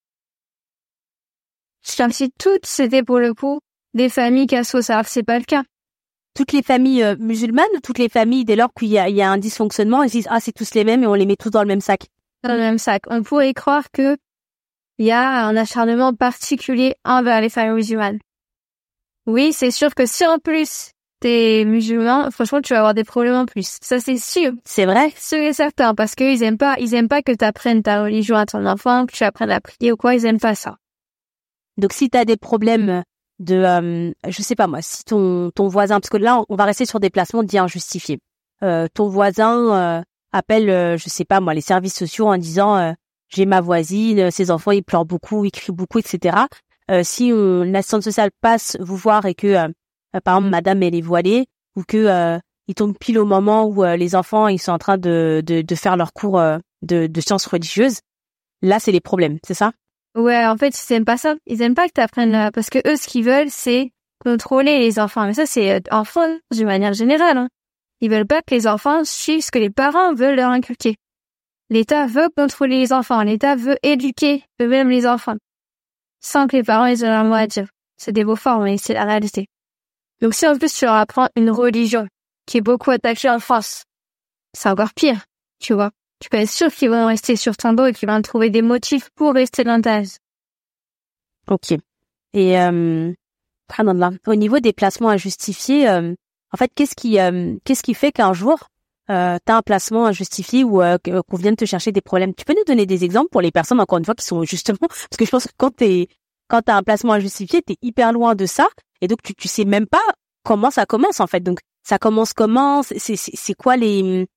Comme si toutes, c'était pour le coup, des familles cassos, alors que c'est pas le cas. Toutes les familles euh, musulmanes, toutes les familles, dès lors qu'il y a, il y a un dysfonctionnement, ils disent, ah, c'est tous les mêmes et on les met tous dans le même sac. Dans le même sac. On pourrait croire que il y a un acharnement particulier envers les familles musulmanes. Oui, c'est sûr que si en plus t'es musulman, franchement, tu vas avoir des problèmes en plus. Ça, c'est sûr. C'est vrai? Sûr et certain, parce qu'ils aiment pas, ils aiment pas que t'apprennes ta religion à ton enfant, que tu apprennes à prier ou quoi, ils aiment pas ça. Donc, si t'as des problèmes de, euh, je sais pas moi, si ton ton voisin, parce que là, on va rester sur des placements dits injustifiés. Euh, ton voisin euh, appelle, euh, je sais pas moi, les services sociaux en disant, euh, j'ai ma voisine, ses enfants, ils pleurent beaucoup, ils crient beaucoup, et cetera. Euh, si euh, l'assistante sociale passe vous voir et que, euh, euh, par exemple, madame, elle est voilée, ou que euh, il tombe pile au moment où euh, les enfants, ils sont en train de de, de faire leur cours euh, de, de sciences religieuses, là, c'est les problèmes, c'est ça? Ouais, en fait, ils aiment pas ça. Ils aiment pas que t'apprennes là, parce que eux, ce qu'ils veulent, c'est contrôler les enfants. Mais ça, c'est euh, en France, d'une manière générale. Hein. Ils veulent pas que les enfants suivent ce que les parents veulent leur inculquer. L'État veut contrôler les enfants. L'État veut éduquer eux-mêmes les enfants. Sans que les parents aient leur mot à dire. C'est des beaux formes, mais c'est la réalité. Donc si en plus tu leur apprends une religion qui est beaucoup attaquée en France, c'est encore pire, tu vois. Tu peux être sûr qu'ils vont rester sur ton dos et qu'ils vont trouver des motifs pour rester dans ta thèse. Ok. Et euh, au niveau des placements injustifiés, euh, en fait, qu'est-ce qui, euh, qu'est-ce qui fait qu'un jour euh, t'as un placement injustifié ou euh, qu'on vienne te chercher des problèmes? Tu peux nous donner des exemples pour les personnes, encore une fois, qui sont justement, parce que je pense que quand t'es, quand t'as un placement injustifié, t'es hyper loin de ça, et donc tu, tu sais même pas comment ça commence en fait. Donc ça commence comment? C'est, c'est, c'est quoi les,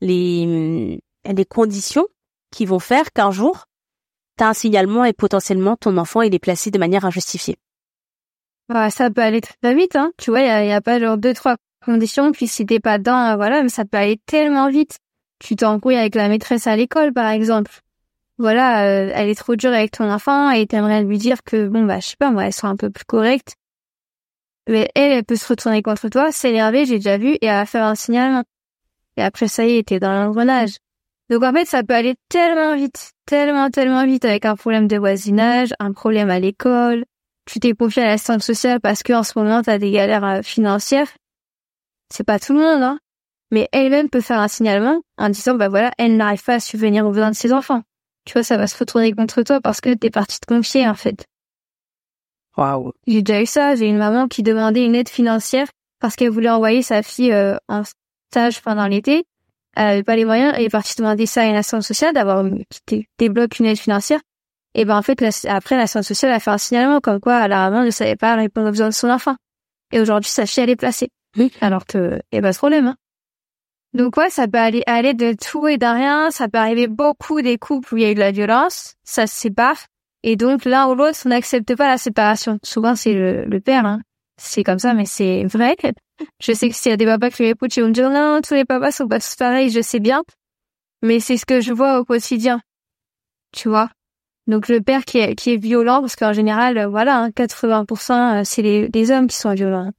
les, les conditions qui vont faire qu'un jour t'as un signalement et potentiellement ton enfant il est placé de manière injustifiée? Bah, ça peut aller très vite, hein. Tu vois, il y a, y a pas genre deux, trois conditions, puis si t'es pas dedans, voilà, mais ça peut aller tellement vite. Tu t'embrouilles avec la maîtresse à l'école, par exemple. Voilà, euh, elle est trop dure avec ton enfant et t'aimerais lui dire que, bon, bah, je sais pas, moi, elles sont un peu plus correctes. Mais elle, elle peut se retourner contre toi, s'énerver, j'ai déjà vu, et elle va faire un signalement. Et après, ça y est, t'es dans l'engrenage. Donc, en fait, ça peut aller tellement vite, tellement, tellement vite avec un problème de voisinage, un problème à l'école. Tu t'es confié à l'assistante sociale parce que en ce moment, t'as des galères financières. C'est pas tout le monde, hein. Mais elle-même peut faire un signalement en disant, bah voilà, elle n'arrive pas à subvenir aux besoins de ses enfants. Tu vois, ça va se retourner contre toi parce que t'es partie te confier, en fait. Waouh. J'ai déjà eu ça. J'ai une maman qui demandait une aide financière parce qu'elle voulait envoyer sa fille euh, en stage pendant l'été. Elle avait pas les moyens. Elle est partie demander ça à une assistante sociale d'avoir qui débloque une aide financière. Et ben en fait, la, après, l'assistante sociale a fait un signalement comme quoi la maman ne savait pas répondre aux besoins de son enfant. Et aujourd'hui, sa fille, elle est placée. Oui. Alors que, il y a pas de problème, hein. Donc ouais, ça peut aller, aller de tout et de rien. Ça peut arriver beaucoup des couples où il y a eu de la violence. Ça se sépare. Et donc, l'un ou l'autre, on n'accepte pas la séparation. Souvent, c'est le, le père, hein. C'est comme ça, mais c'est vrai. Je sais que s'il y a des papas qui m'écoutent, ils vont me dire, non, tous les papas sont pas tous pareils, je sais bien. Mais c'est ce que je vois au quotidien. Tu vois? Donc, le père qui est, qui est violent, parce qu'en général, voilà, hein, quatre-vingts pour cent, c'est les, les hommes qui sont violents.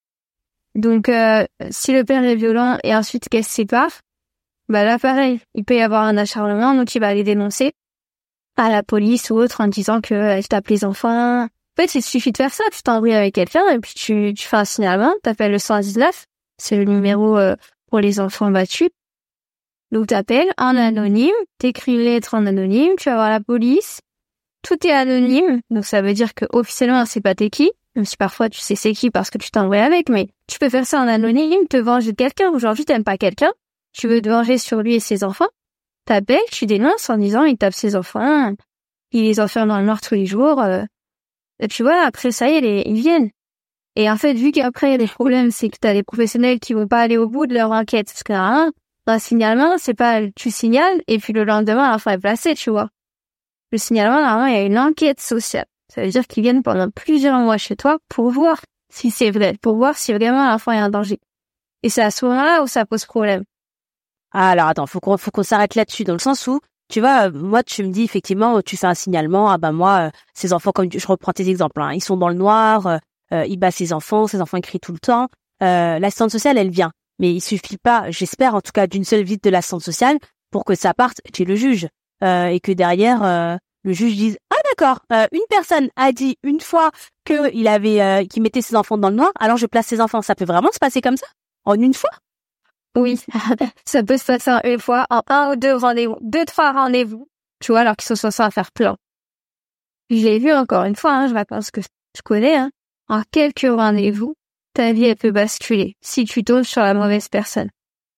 Donc, euh, si le père est violent et ensuite qu'elle se sépare, bah là, pareil, il peut y avoir un acharnement, donc il va aller dénoncer à la police ou autre en disant que elle tape les enfants. En fait, il suffit de faire ça, tu t'embrouilles avec quelqu'un et puis tu, tu fais un signalement, t'appelles le cent dix-neuf, c'est le numéro euh, pour les enfants battus. Donc t'appelles en anonyme, t'écris une lettre en anonyme, tu vas voir la police, tout est anonyme, donc ça veut dire que officiellement c'est pas t'es qui, même si parfois tu sais c'est qui parce que tu t'embrouilles avec, mais tu peux faire ça en anonyme, te venger de quelqu'un. Aujourd'hui t'aimes pas quelqu'un, tu veux te venger sur lui et ses enfants, t'appelles, tu dénonces en disant il tape ses enfants, il les enferme dans le noir tous les jours, euh, et puis voilà, après ça y est, les, ils viennent. Et en fait, vu qu'après les problèmes, c'est que t'as des professionnels qui vont pas aller au bout de leur enquête, parce que hein, un signalement, c'est pas tu signales et puis le lendemain l'enfant est placé, tu vois. Le signalement, normalement, il y a une enquête sociale. Ça veut dire qu'ils viennent pendant plusieurs mois chez toi pour voir si c'est vrai, pour voir si vraiment l'enfant est en danger. Et c'est à ce moment-là où ça pose problème. Ah, alors attends, faut qu'on faut qu'on s'arrête là-dessus, dans le sens où, tu vois, moi tu me dis effectivement, tu fais un signalement, ah ben moi, euh, ces enfants, comme tu, je reprends tes exemples, hein, ils sont dans le noir, euh, euh, ils battent ces enfants, ces enfants ils crient tout le temps. Euh, l'assistante sociale, elle vient, mais il suffit pas, j'espère en tout cas, d'une seule visite de l'assistante sociale pour que ça parte chez le juge euh, et que derrière euh, le juge dise ah d'accord, euh, une personne a dit une fois que il avait, euh, qu'il mettait ses enfants dans le noir, alors je place ses enfants. Ça peut vraiment se passer comme ça, en une fois? Oui, ça peut se passer en une fois, en un ou deux rendez-vous, deux, trois rendez-vous, tu vois, alors qu'ils sont censés en faire plein. Je l'ai vu encore une fois, hein, je pense que je connais, hein. En quelques rendez-vous, ta vie, elle peut basculer si tu tombes sur la mauvaise personne.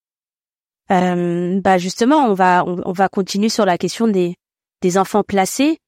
Euh, bah justement, on va on, on va continuer sur la question des des enfants placés.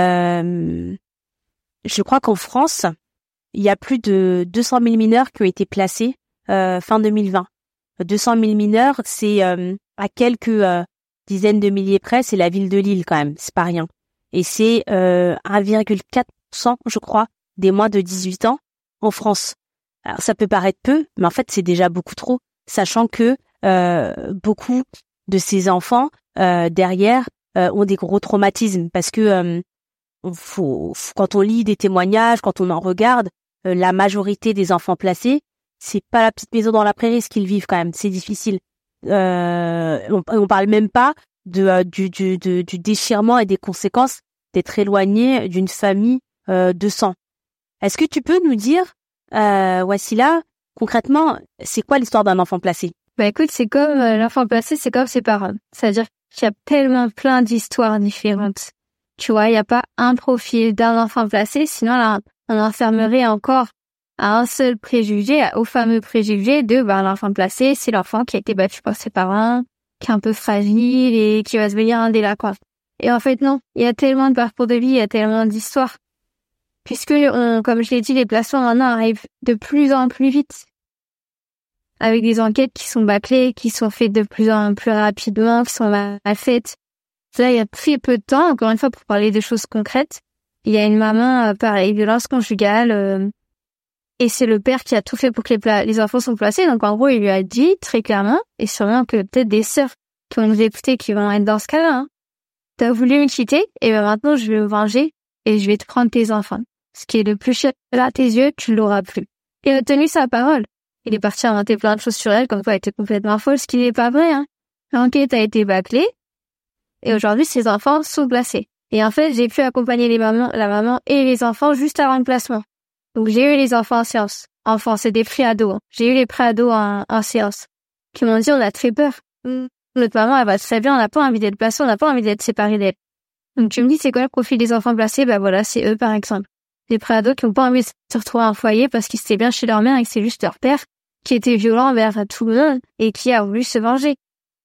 Euh, je crois qu'en France, il y a plus de deux cent mille mineurs qui ont été placés euh, fin deux mille vingt. deux cent mille mineurs, c'est euh, à quelques euh, dizaines de milliers près, c'est la ville de Lille quand même, c'est pas rien. Et c'est euh, un virgule quatre pour cent, je crois, des moins de dix-huit ans en France. Alors ça peut paraître peu, mais en fait c'est déjà beaucoup trop, sachant que euh, beaucoup de ces enfants euh, derrière euh, ont des gros traumatismes, parce que euh, faut, faut, quand on lit des témoignages, quand on en regarde, euh, la majorité des enfants placés, c'est pas la petite maison dans la prairie ce qu'ils vivent quand même, c'est difficile. Euh, on, on parle même pas de euh, du, du, du du déchirement et des conséquences d'être éloigné d'une famille euh, de sang. Est-ce que tu peux nous dire, euh, Wassila, concrètement, c'est quoi l'histoire d'un enfant placé? Bah écoute, c'est comme euh, l'enfant placé, c'est comme ses parents. C'est-à-dire qu'il y a tellement plein d'histoires différentes. Tu vois, il y a pas un profil d'un enfant placé, sinon là, on enfermerait encore à un seul préjugé, au fameux préjugé de bah, l'enfant placé, c'est l'enfant qui a été battu par ses parents, qui est un peu fragile et qui va devenir un délinquant. Et en fait, non. Il y a tellement de parcours de vie, il y a tellement d'histoires. Puisque, on, comme je l'ai dit, les placements maintenant arrivent de plus en plus vite. Avec des enquêtes qui sont bâclées, qui sont faites de plus en plus rapidement, qui sont mal faites. Là, il y a très peu de temps, encore une fois, pour parler de choses concrètes. Il y a une maman, euh, pareil, violence conjugale, euh, et c'est le père qui a tout fait pour que les, pla- les enfants soient placés. Donc, en gros, il lui a dit très clairement, et sûrement que peut-être des sœurs qui vont nous écouter, qui vont être dans ce cas-là, hein. T'as voulu me quitter, et ben maintenant, je vais me venger, et je vais te prendre tes enfants. Ce qui est le plus cher à tes yeux, tu l'auras plus. Il a tenu sa parole. Il est parti inventer plein de choses sur elle, comme quoi elle était complètement folle, ce qui n'est pas vrai, hein. L'enquête a été bâclée, et aujourd'hui, ses enfants sont placés. Et en fait, j'ai pu accompagner les mamans, la maman et les enfants juste avant le placement. Donc, j'ai eu les enfants en séance. Enfants, c'est des pré-ados. Hein. J'ai eu les pré-ados en, en séance. Qui m'ont dit, on a très peur. Mmh. Notre maman, elle va très bien, on n'a pas envie d'être placés, on n'a pas envie d'être séparés d'elle. Donc, tu me dis, c'est quoi le profil des enfants placés? Ben voilà, c'est eux, par exemple. Des pré-ados qui n'ont pas envie de se retrouver en foyer parce qu'ils étaient bien chez leur mère et que c'est juste leur père qui était violent envers tout le monde et qui a voulu se venger.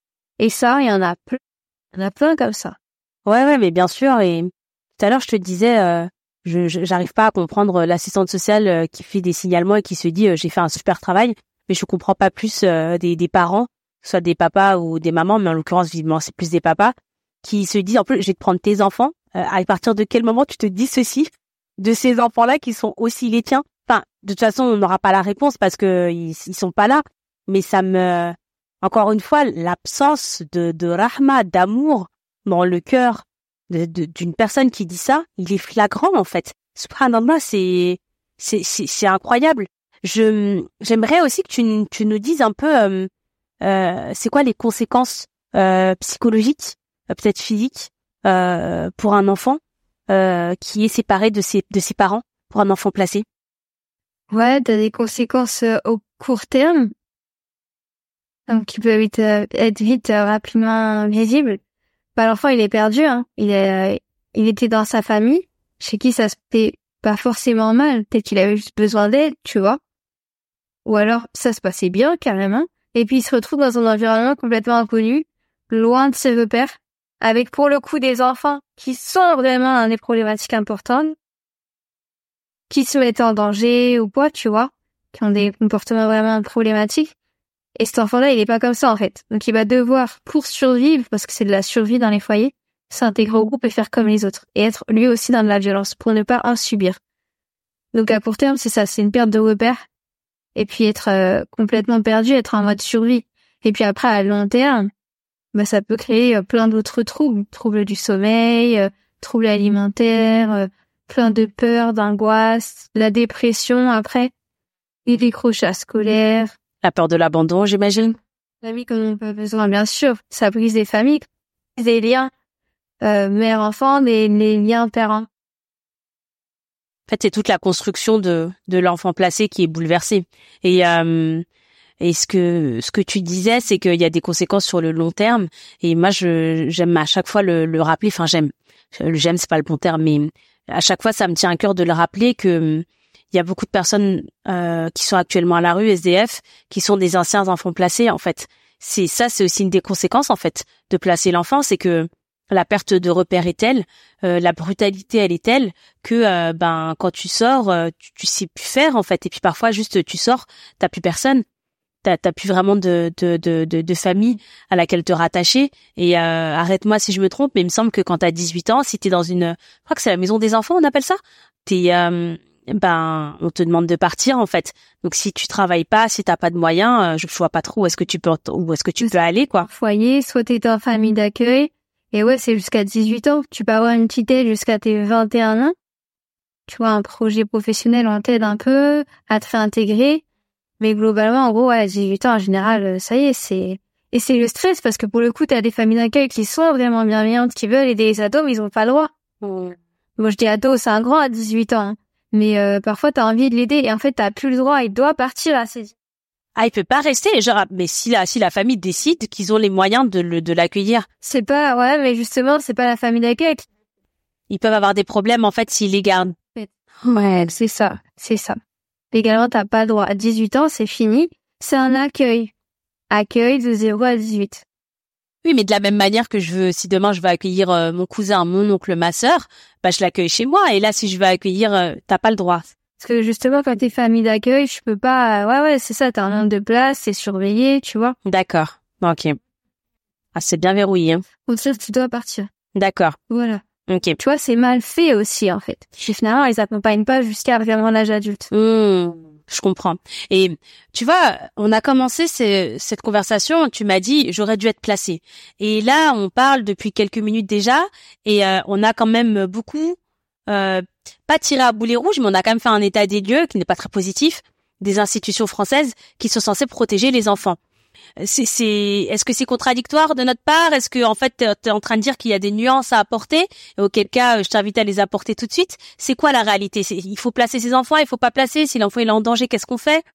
Et ça, il y en a plein. Il y en a plein comme ça. Ouais, ouais, mais bien sûr. Et tout à l'heure, je te disais, euh, je, je j'arrive pas à comprendre l'assistante sociale euh, qui fait des signalements et qui se dit euh, j'ai fait un super travail, mais je comprends pas plus euh, des, des parents, soit des papas ou des mamans, mais en l'occurrence, évidemment, c'est plus des papas, qui se disent en plus, je vais te prendre tes enfants. Euh, à partir de quel moment tu te dis ceci de ces enfants-là qui sont aussi les tiens? Enfin, de toute façon, on n'aura pas la réponse parce que ils, ils sont pas là. Mais ça me, encore une fois, l'absence de, de rahma, d'amour dans le cœur de, de, d'une personne qui dit ça, il est flagrant en fait. Subhanallah, c'est, c'est, c'est, c'est incroyable. Je, j'aimerais aussi que tu, tu nous dises un peu, euh, euh, c'est quoi les conséquences euh, psychologiques, euh, peut-être physiques, euh, pour un enfant euh, qui est séparé de ses, de ses parents, pour un enfant placé. Ouais, t'as des conséquences euh, au court terme, donc qui peuvent être, euh, être vite euh, rapidement visibles. Bah, l'enfant, il est perdu, hein. Il est, euh, il était dans sa famille, chez qui ça se fait pas forcément mal. Peut-être qu'il avait juste besoin d'aide, tu vois. Ou alors, ça se passait bien, carrément. Et puis, il se retrouve dans un environnement complètement inconnu, loin de ses repères, avec pour le coup des enfants qui sont vraiment dans des problématiques importantes, qui se mettent en danger ou quoi, tu vois, qui ont des comportements vraiment problématiques. Et cet enfant-là, il est pas comme ça, en fait. Donc, il va devoir, pour survivre, parce que c'est de la survie dans les foyers, s'intégrer au groupe et faire comme les autres. Et être lui aussi dans de la violence pour ne pas en subir. Donc à court terme, c'est ça, c'est une perte de repères. Et puis être euh, complètement perdu, être en mode survie. Et puis après, à long terme, bah, ça peut créer euh, plein d'autres troubles. Troubles du sommeil, euh, troubles alimentaires, euh, plein de peur, d'angoisse, la dépression après, les décrochages scolaires. La peur de l'abandon, j'imagine. Famille qu'on n'a pas besoin, bien sûr. Ça brise des familles, des liens euh, mère-enfant, des les liens parents. En fait, c'est toute la construction de de l'enfant placé qui est bouleversée. Et euh, et ce que ce que tu disais, c'est qu'il y a des conséquences sur le long terme. Et moi, je j'aime à chaque fois le, le rappeler. Enfin, j'aime, j'aime, c'est pas le bon terme, mais à chaque fois, ça me tient à cœur de le rappeler que il y a beaucoup de personnes euh, qui sont actuellement à la rue, S D F, qui sont des anciens enfants placés. En fait, c'est ça, c'est aussi une des conséquences en fait de placer l'enfant, c'est que la perte de repères est telle, euh, la brutalité elle est telle que euh, ben quand tu sors, euh, tu, tu sais plus faire en fait. Et puis parfois juste tu sors, t'as plus personne, t'as t'as plus vraiment de de de de, de famille à laquelle te rattacher. Et euh, arrête-moi si je me trompe, mais il me semble que quand t'as dix-huit ans, si t'es dans une, je crois que c'est la maison des enfants, on appelle ça. T'es euh, ben on te demande de partir en fait. Donc si tu travailles pas, si t'as pas de moyens, euh, je, je vois pas trop où est-ce que tu peux où est-ce que tu peux aller quoi. Foyer, soit t'es en famille d'accueil. Et ouais, c'est jusqu'à dix-huit ans. Tu peux avoir une petite aide jusqu'à tes vingt et un ans. Tu vois, un projet professionnel, on t'aide un peu à te réintégrer. Mais globalement, en gros, ouais, à dix-huit ans, en général, ça y est, c'est... Et c'est le stress, parce que pour le coup, t'as des familles d'accueil qui sont vraiment bienveillantes, qui veulent aider les ados, mais ils ont pas le droit. Mmh. Moi, je dis ado, c'est un grand à dix-huit ans. Hein. Mais euh, parfois, t'as envie de l'aider, et en fait, t'as plus le droit, il doit partir à seize ans. Ah, il peut pas rester, genre, mais si la, si la famille décide qu'ils ont les moyens de le, de l'accueillir. C'est pas, ouais, mais justement, c'est pas la famille d'accueil. Ils peuvent avoir des problèmes, en fait, s'ils les gardent. Ouais, c'est ça, c'est ça. Légalement, t'as pas le droit. À dix-huit ans, c'est fini. C'est un accueil. Accueil de zéro à dix-huit. Oui, mais de la même manière que je veux, si demain je veux accueillir euh, mon cousin, mon oncle, ma sœur, bah, je l'accueille chez moi. Et là, si je veux accueillir, euh, t'as pas le droit. Parce que justement, quand t'es famille d'accueil, je peux pas... Ouais, ouais, c'est ça, t'as un nombre de places, c'est surveillé, tu vois. D'accord. Ok. Ah, c'est bien verrouillé. Hein. Au pire, tu dois partir. D'accord. Voilà. Ok. Tu vois, c'est mal fait aussi, en fait. Et finalement, ils accompagnent pas jusqu'à vraiment l'âge adulte. Mmh, je comprends. Et tu vois, on a commencé ces, cette conversation, tu m'as dit, j'aurais dû être placée. Et là, on parle depuis quelques minutes déjà, et euh, on a quand même beaucoup... Euh, pas tiré à boulet rouge, mais on a quand même fait un état des lieux qui n'est pas très positif des institutions françaises qui sont censées protéger les enfants. C'est, c'est, est-ce que c'est contradictoire de notre part? Est-ce que en fait t'es, t'es en train de dire qu'il y a des nuances à apporter? Et auquel cas, je t'invite à les apporter tout de suite. C'est quoi la réalité? C'est, il faut placer ses enfants, il faut pas placer. Si l'enfant il est en danger, qu'est-ce qu'on fait?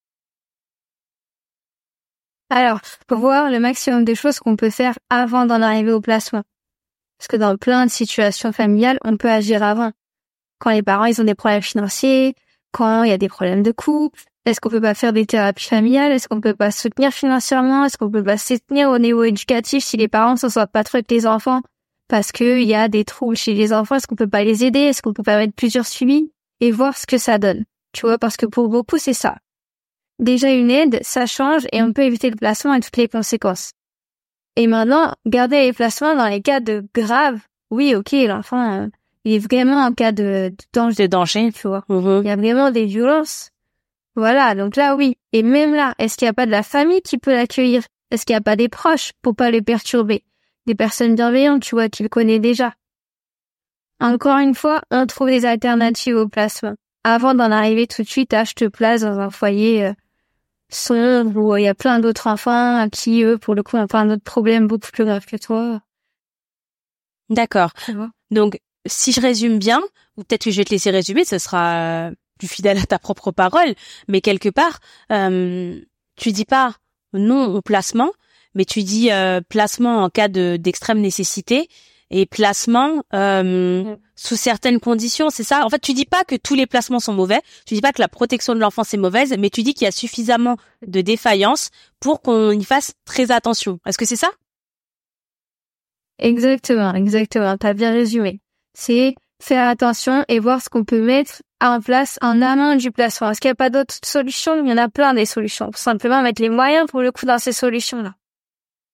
Alors, pour voir le maximum de choses qu'on peut faire avant d'en arriver au placement. Parce que dans plein de situations familiales, on peut agir avant. Quand les parents, ils ont des problèmes financiers, quand il y a des problèmes de couple, est-ce qu'on peut pas faire des thérapies familiales, est-ce qu'on peut pas soutenir financièrement, est-ce qu'on peut pas soutenir au niveau éducatif si les parents s'en sortent pas trop avec les enfants parce que il y a des troubles chez les enfants, est-ce qu'on peut pas les aider, est-ce qu'on peut pas mettre plusieurs suivis et voir ce que ça donne. Tu vois, parce que pour beaucoup, c'est ça. Déjà une aide, ça change et on peut éviter le placement et toutes les conséquences. Et maintenant, garder les placements dans les cas de graves. Oui, ok, l'enfant, euh, il est vraiment en cas de, de danger, de danger, tu vois. Mmh. Il y a vraiment des violences. Voilà, donc là, oui. Et même là, est-ce qu'il n'y a pas de la famille qui peut l'accueillir? Est-ce qu'il n'y a pas des proches pour pas les perturber? Des personnes bienveillantes, tu vois, qu'il connaît déjà. Encore une fois, on trouve des alternatives au placement. Avant d'en arriver tout de suite à je te place dans un foyer euh, sombre où il y a plein d'autres enfants qui, eux, pour le coup, ont plein d'autres problèmes beaucoup plus graves que toi. D'accord. Donc, si je résume bien, ou peut-être que je vais te laisser résumer, ce sera plus fidèle à ta propre parole, mais quelque part, euh, tu dis pas non au placement, mais tu dis euh, placement en cas de d'extrême nécessité et placement euh, mmh. sous certaines conditions, c'est ça? En fait, tu dis pas que tous les placements sont mauvais, tu dis pas que la protection de l'enfant c'est mauvaise, mais tu dis qu'il y a suffisamment de défaillances pour qu'on y fasse très attention. Est-ce que c'est ça? Exactement, exactement, t'as bien résumé. C'est faire attention et voir ce qu'on peut mettre en place en amont du placement. Est-ce qu'il n'y a pas d'autres solutions? Il y en a plein des solutions. Pour simplement mettre les moyens pour le coup dans ces solutions-là.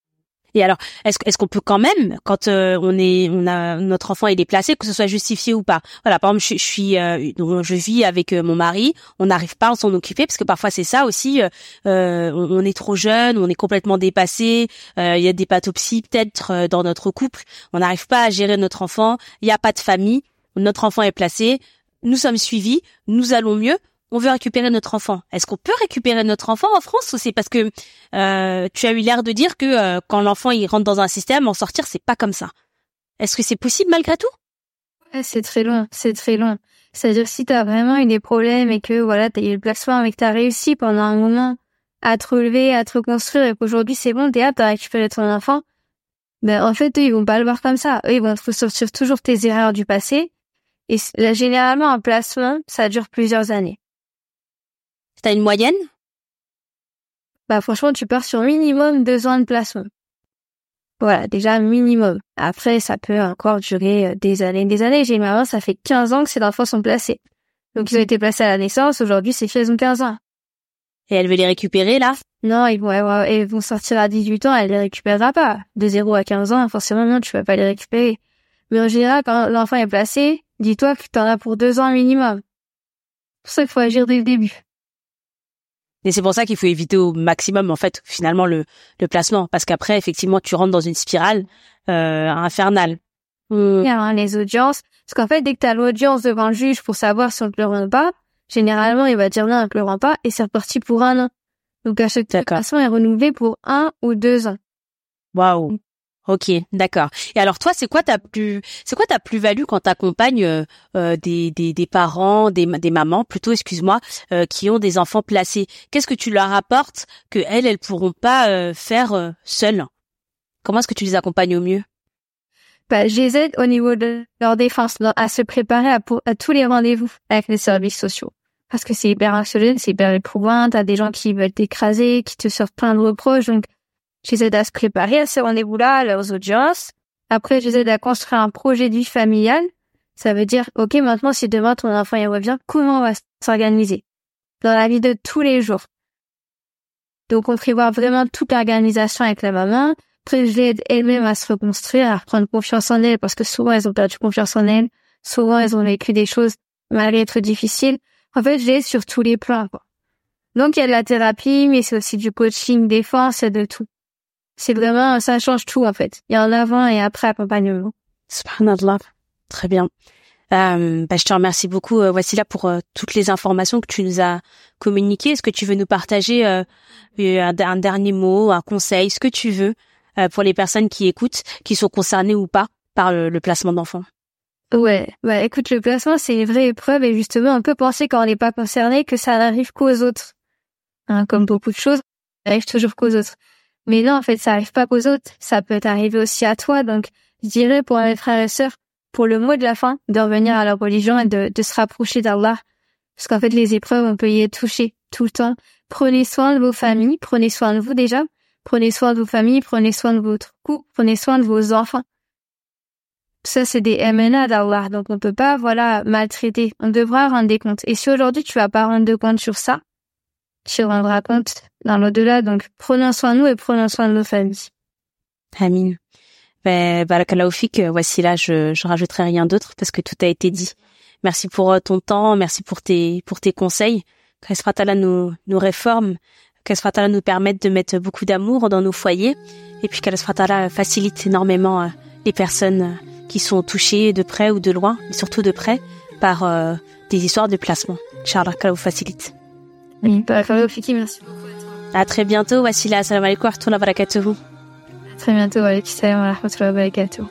Et alors, est-ce, est-ce qu'on peut quand même, quand euh, on est, on a notre enfant il est placé, que ce soit justifié ou pas. Voilà, par exemple, je, je suis, euh, je vis avec euh, mon mari, on n'arrive pas à s'en occuper parce que parfois c'est ça aussi. Euh, on, on est trop jeune, on est complètement dépassé. Euh, il y a des pathopsies peut-être euh, dans notre couple. On n'arrive pas à gérer notre enfant. Il n'y a pas de famille. Notre enfant est placé. Nous sommes suivis. Nous allons mieux. On veut récupérer notre enfant. Est-ce qu'on peut récupérer notre enfant en France ou c'est parce que euh, tu as eu l'air de dire que euh, quand l'enfant il rentre dans un système, en sortir c'est pas comme ça. Est-ce que c'est possible malgré tout? Ouais, c'est très long, c'est très long. C'est-à-dire si t'as vraiment eu des problèmes et que voilà t'as eu le placement et que t'as réussi pendant un moment à te relever, à te reconstruire et qu'aujourd'hui c'est bon, t'es apte à récupérer ton enfant, ben en fait eux ils vont pas le voir comme ça. Eux ils vont te ressortir toujours tes erreurs du passé et là, généralement un placement ça dure plusieurs années. T'as une moyenne? Bah franchement, tu pars sur minimum deux ans de placement. Voilà, déjà minimum. Après, ça peut encore durer des années, des années. J'ai une maman, ça fait quinze ans que ses enfants sont placés. Donc ils ont été placés à la naissance. Aujourd'hui, ces filles elles ont quinze ans. Et elle veut les récupérer là? Non, ils vont, avoir, ils vont sortir à dix-huit ans. Elle les récupérera pas. De zéro à quinze ans, forcément non, tu vas pas les récupérer. Mais en général, quand l'enfant est placé, dis-toi que t'en as pour deux ans minimum. C'est pour ça qu'il faut agir dès le début. Et c'est pour ça qu'il faut éviter au maximum, en fait, finalement, le, le placement. Parce qu'après, effectivement, tu rentres dans une spirale euh, infernale. Mmh. Hein, les audiences. Parce qu'en fait, dès que tu as l'audience devant le juge pour savoir si on te le rend pas, généralement, il va dire non, on te le rend pas, et c'est reparti pour un an. Donc, à chaque placement est renouvelé pour un ou deux ans. Waouh. Ok, d'accord. Et alors toi, c'est quoi ta plus, c'est quoi ta plus-value quand t'accompagnes euh, euh, des, des des parents, des des mamans plutôt, excuse-moi, euh, qui ont des enfants placés? Qu'est-ce que tu leur apportes que elles, elles pourront pas euh, faire euh, seules? Comment est-ce que tu les accompagnes au mieux? Bah, je les aide au niveau de leur défense, à se préparer à, pour, à tous les rendez-vous avec les services sociaux. Parce que c'est hyper anxiogène, c'est hyper éprouvant, t'as des gens qui veulent t'écraser, qui te sortent plein de reproches, donc je les aide à se préparer à ces rendez-vous-là, à leurs audiences. Après, je les aide à construire un projet de vie familiale. Ça veut dire, ok, maintenant, si demain ton enfant y revient, comment on va s'organiser dans la vie de tous les jours? Donc, on prévoit vraiment toute l'organisation avec la maman. Après, je l'aide elle-même à se reconstruire, à reprendre confiance en elle, parce que souvent, elles ont perdu confiance en elles. Souvent, elles ont vécu des choses malgré être difficiles. En fait, je l'aide sur tous les plans, quoi. Donc, il y a de la thérapie, mais c'est aussi du coaching, défense, et de tout. C'est vraiment, ça change tout, en fait. Il y a un avant et après accompagnement. Subhanallah. Très bien. Euh, bah, je te remercie beaucoup, euh, Wassila, pour euh, toutes les informations que tu nous as communiquées. Est-ce que tu veux nous partager euh, un, un dernier mot, un conseil, ce que tu veux euh, pour les personnes qui écoutent, qui sont concernées ou pas par le, le placement d'enfants? Ouais, bah écoute, le placement, c'est une vraie épreuve et justement, on peut penser quand on n'est pas concerné que ça n'arrive qu'aux autres. Hein, comme beaucoup de choses, ça arrive toujours qu'aux autres. Mais non, en fait, ça arrive pas qu'aux autres. Ça peut t'arriver aussi à toi. Donc, je dirais pour mes frères et sœurs, pour le mot de la fin, de revenir à leur religion et de, de se rapprocher d'Allah. Parce qu'en fait, les épreuves, on peut y être touché tout le temps. Prenez soin de vos familles, prenez soin de vous déjà. Prenez soin de vos familles, prenez soin de votre couple, prenez soin de vos enfants. Tout ça, c'est des M N A d'Allah. Donc, on peut pas, voilà, maltraiter. On devra rendre des comptes. Et si aujourd'hui, tu vas pas rendre de compte sur ça, tu rendras compte dans l'au-delà. Donc, prenons soin de nous et prenons soin de nos familles. Amin. Ben, barakallahu fik, Wassila, je, je rajouterai rien d'autre parce que tout a été dit. Merci pour ton temps, merci pour tes, pour tes conseils. Qu'Allah subhanahu wa ta'ala nous, nous réforme, qu'Allah subhanahu wa ta'ala nous permette de mettre beaucoup d'amour dans nos foyers et puis qu'Allah subhanahu wa ta'ala facilite énormément les personnes qui sont touchées de près ou de loin, mais surtout de près, par euh, des histoires de placement. Inch'Allah, qu'Allah vous facilite. Oui, barakallahu fiki, merci. À très bientôt, Wassila. Assalamu alaikum wa rahmatullahi wa barakatuhu. À très bientôt, wa alaikum salam wa rahmatullahi wa barakatuhu.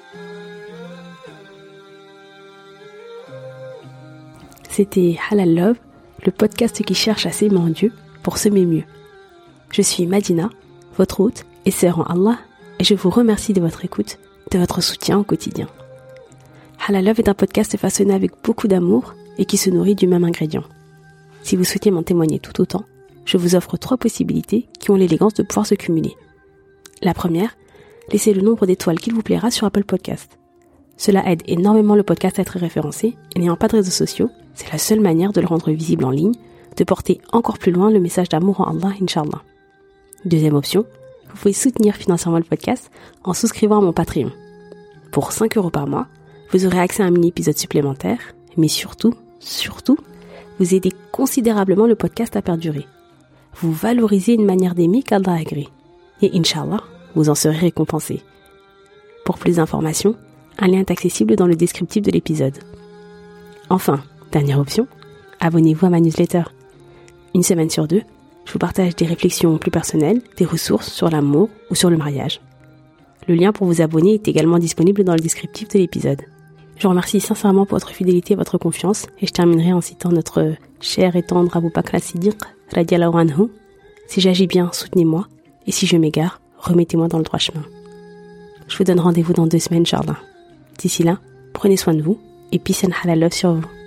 C'était Halal Love, le podcast qui cherche à s'aimer en Dieu pour semer mieux. Je suis Madina, votre hôte et sœur en Allah, et je vous remercie de votre écoute, de votre soutien au quotidien. Halal Love est un podcast façonné avec beaucoup d'amour et qui se nourrit du même ingrédient. Si vous souhaitez m'en témoigner tout autant, je vous offre trois possibilités qui ont l'élégance de pouvoir se cumuler. La première, laissez le nombre d'étoiles qu'il vous plaira sur Apple Podcast. Cela aide énormément le podcast à être référencé et n'ayant pas de réseaux sociaux, c'est la seule manière de le rendre visible en ligne, de porter encore plus loin le message d'amour en Allah, Inch'Allah. Deuxième option, vous pouvez soutenir financièrement le podcast en souscrivant à mon Patreon. Pour cinq euros par mois, vous aurez accès à un mini-épisode supplémentaire, mais surtout, surtout, vous aidez considérablement le podcast à perdurer. Vous valorisez une manière d'aimer qu'Allah agrée. Et Inch'Allah, vous en serez récompensé. Pour plus d'informations, un lien est accessible dans le descriptif de l'épisode. Enfin, dernière option, abonnez-vous à ma newsletter. Une semaine sur deux, je vous partage des réflexions plus personnelles, des ressources sur l'amour ou sur le mariage. Le lien pour vous abonner est également disponible dans le descriptif de l'épisode. Je vous remercie sincèrement pour votre fidélité et votre confiance et je terminerai en citant notre cher et tendre Abu Bakr as-Siddiq, radiyallahu anhu. Si j'agis bien, soutenez-moi et si je m'égare, remettez-moi dans le droit chemin. Je vous donne rendez-vous dans deux semaines, Inch'Allah. D'ici là, prenez soin de vous et peace and halal love sur vous.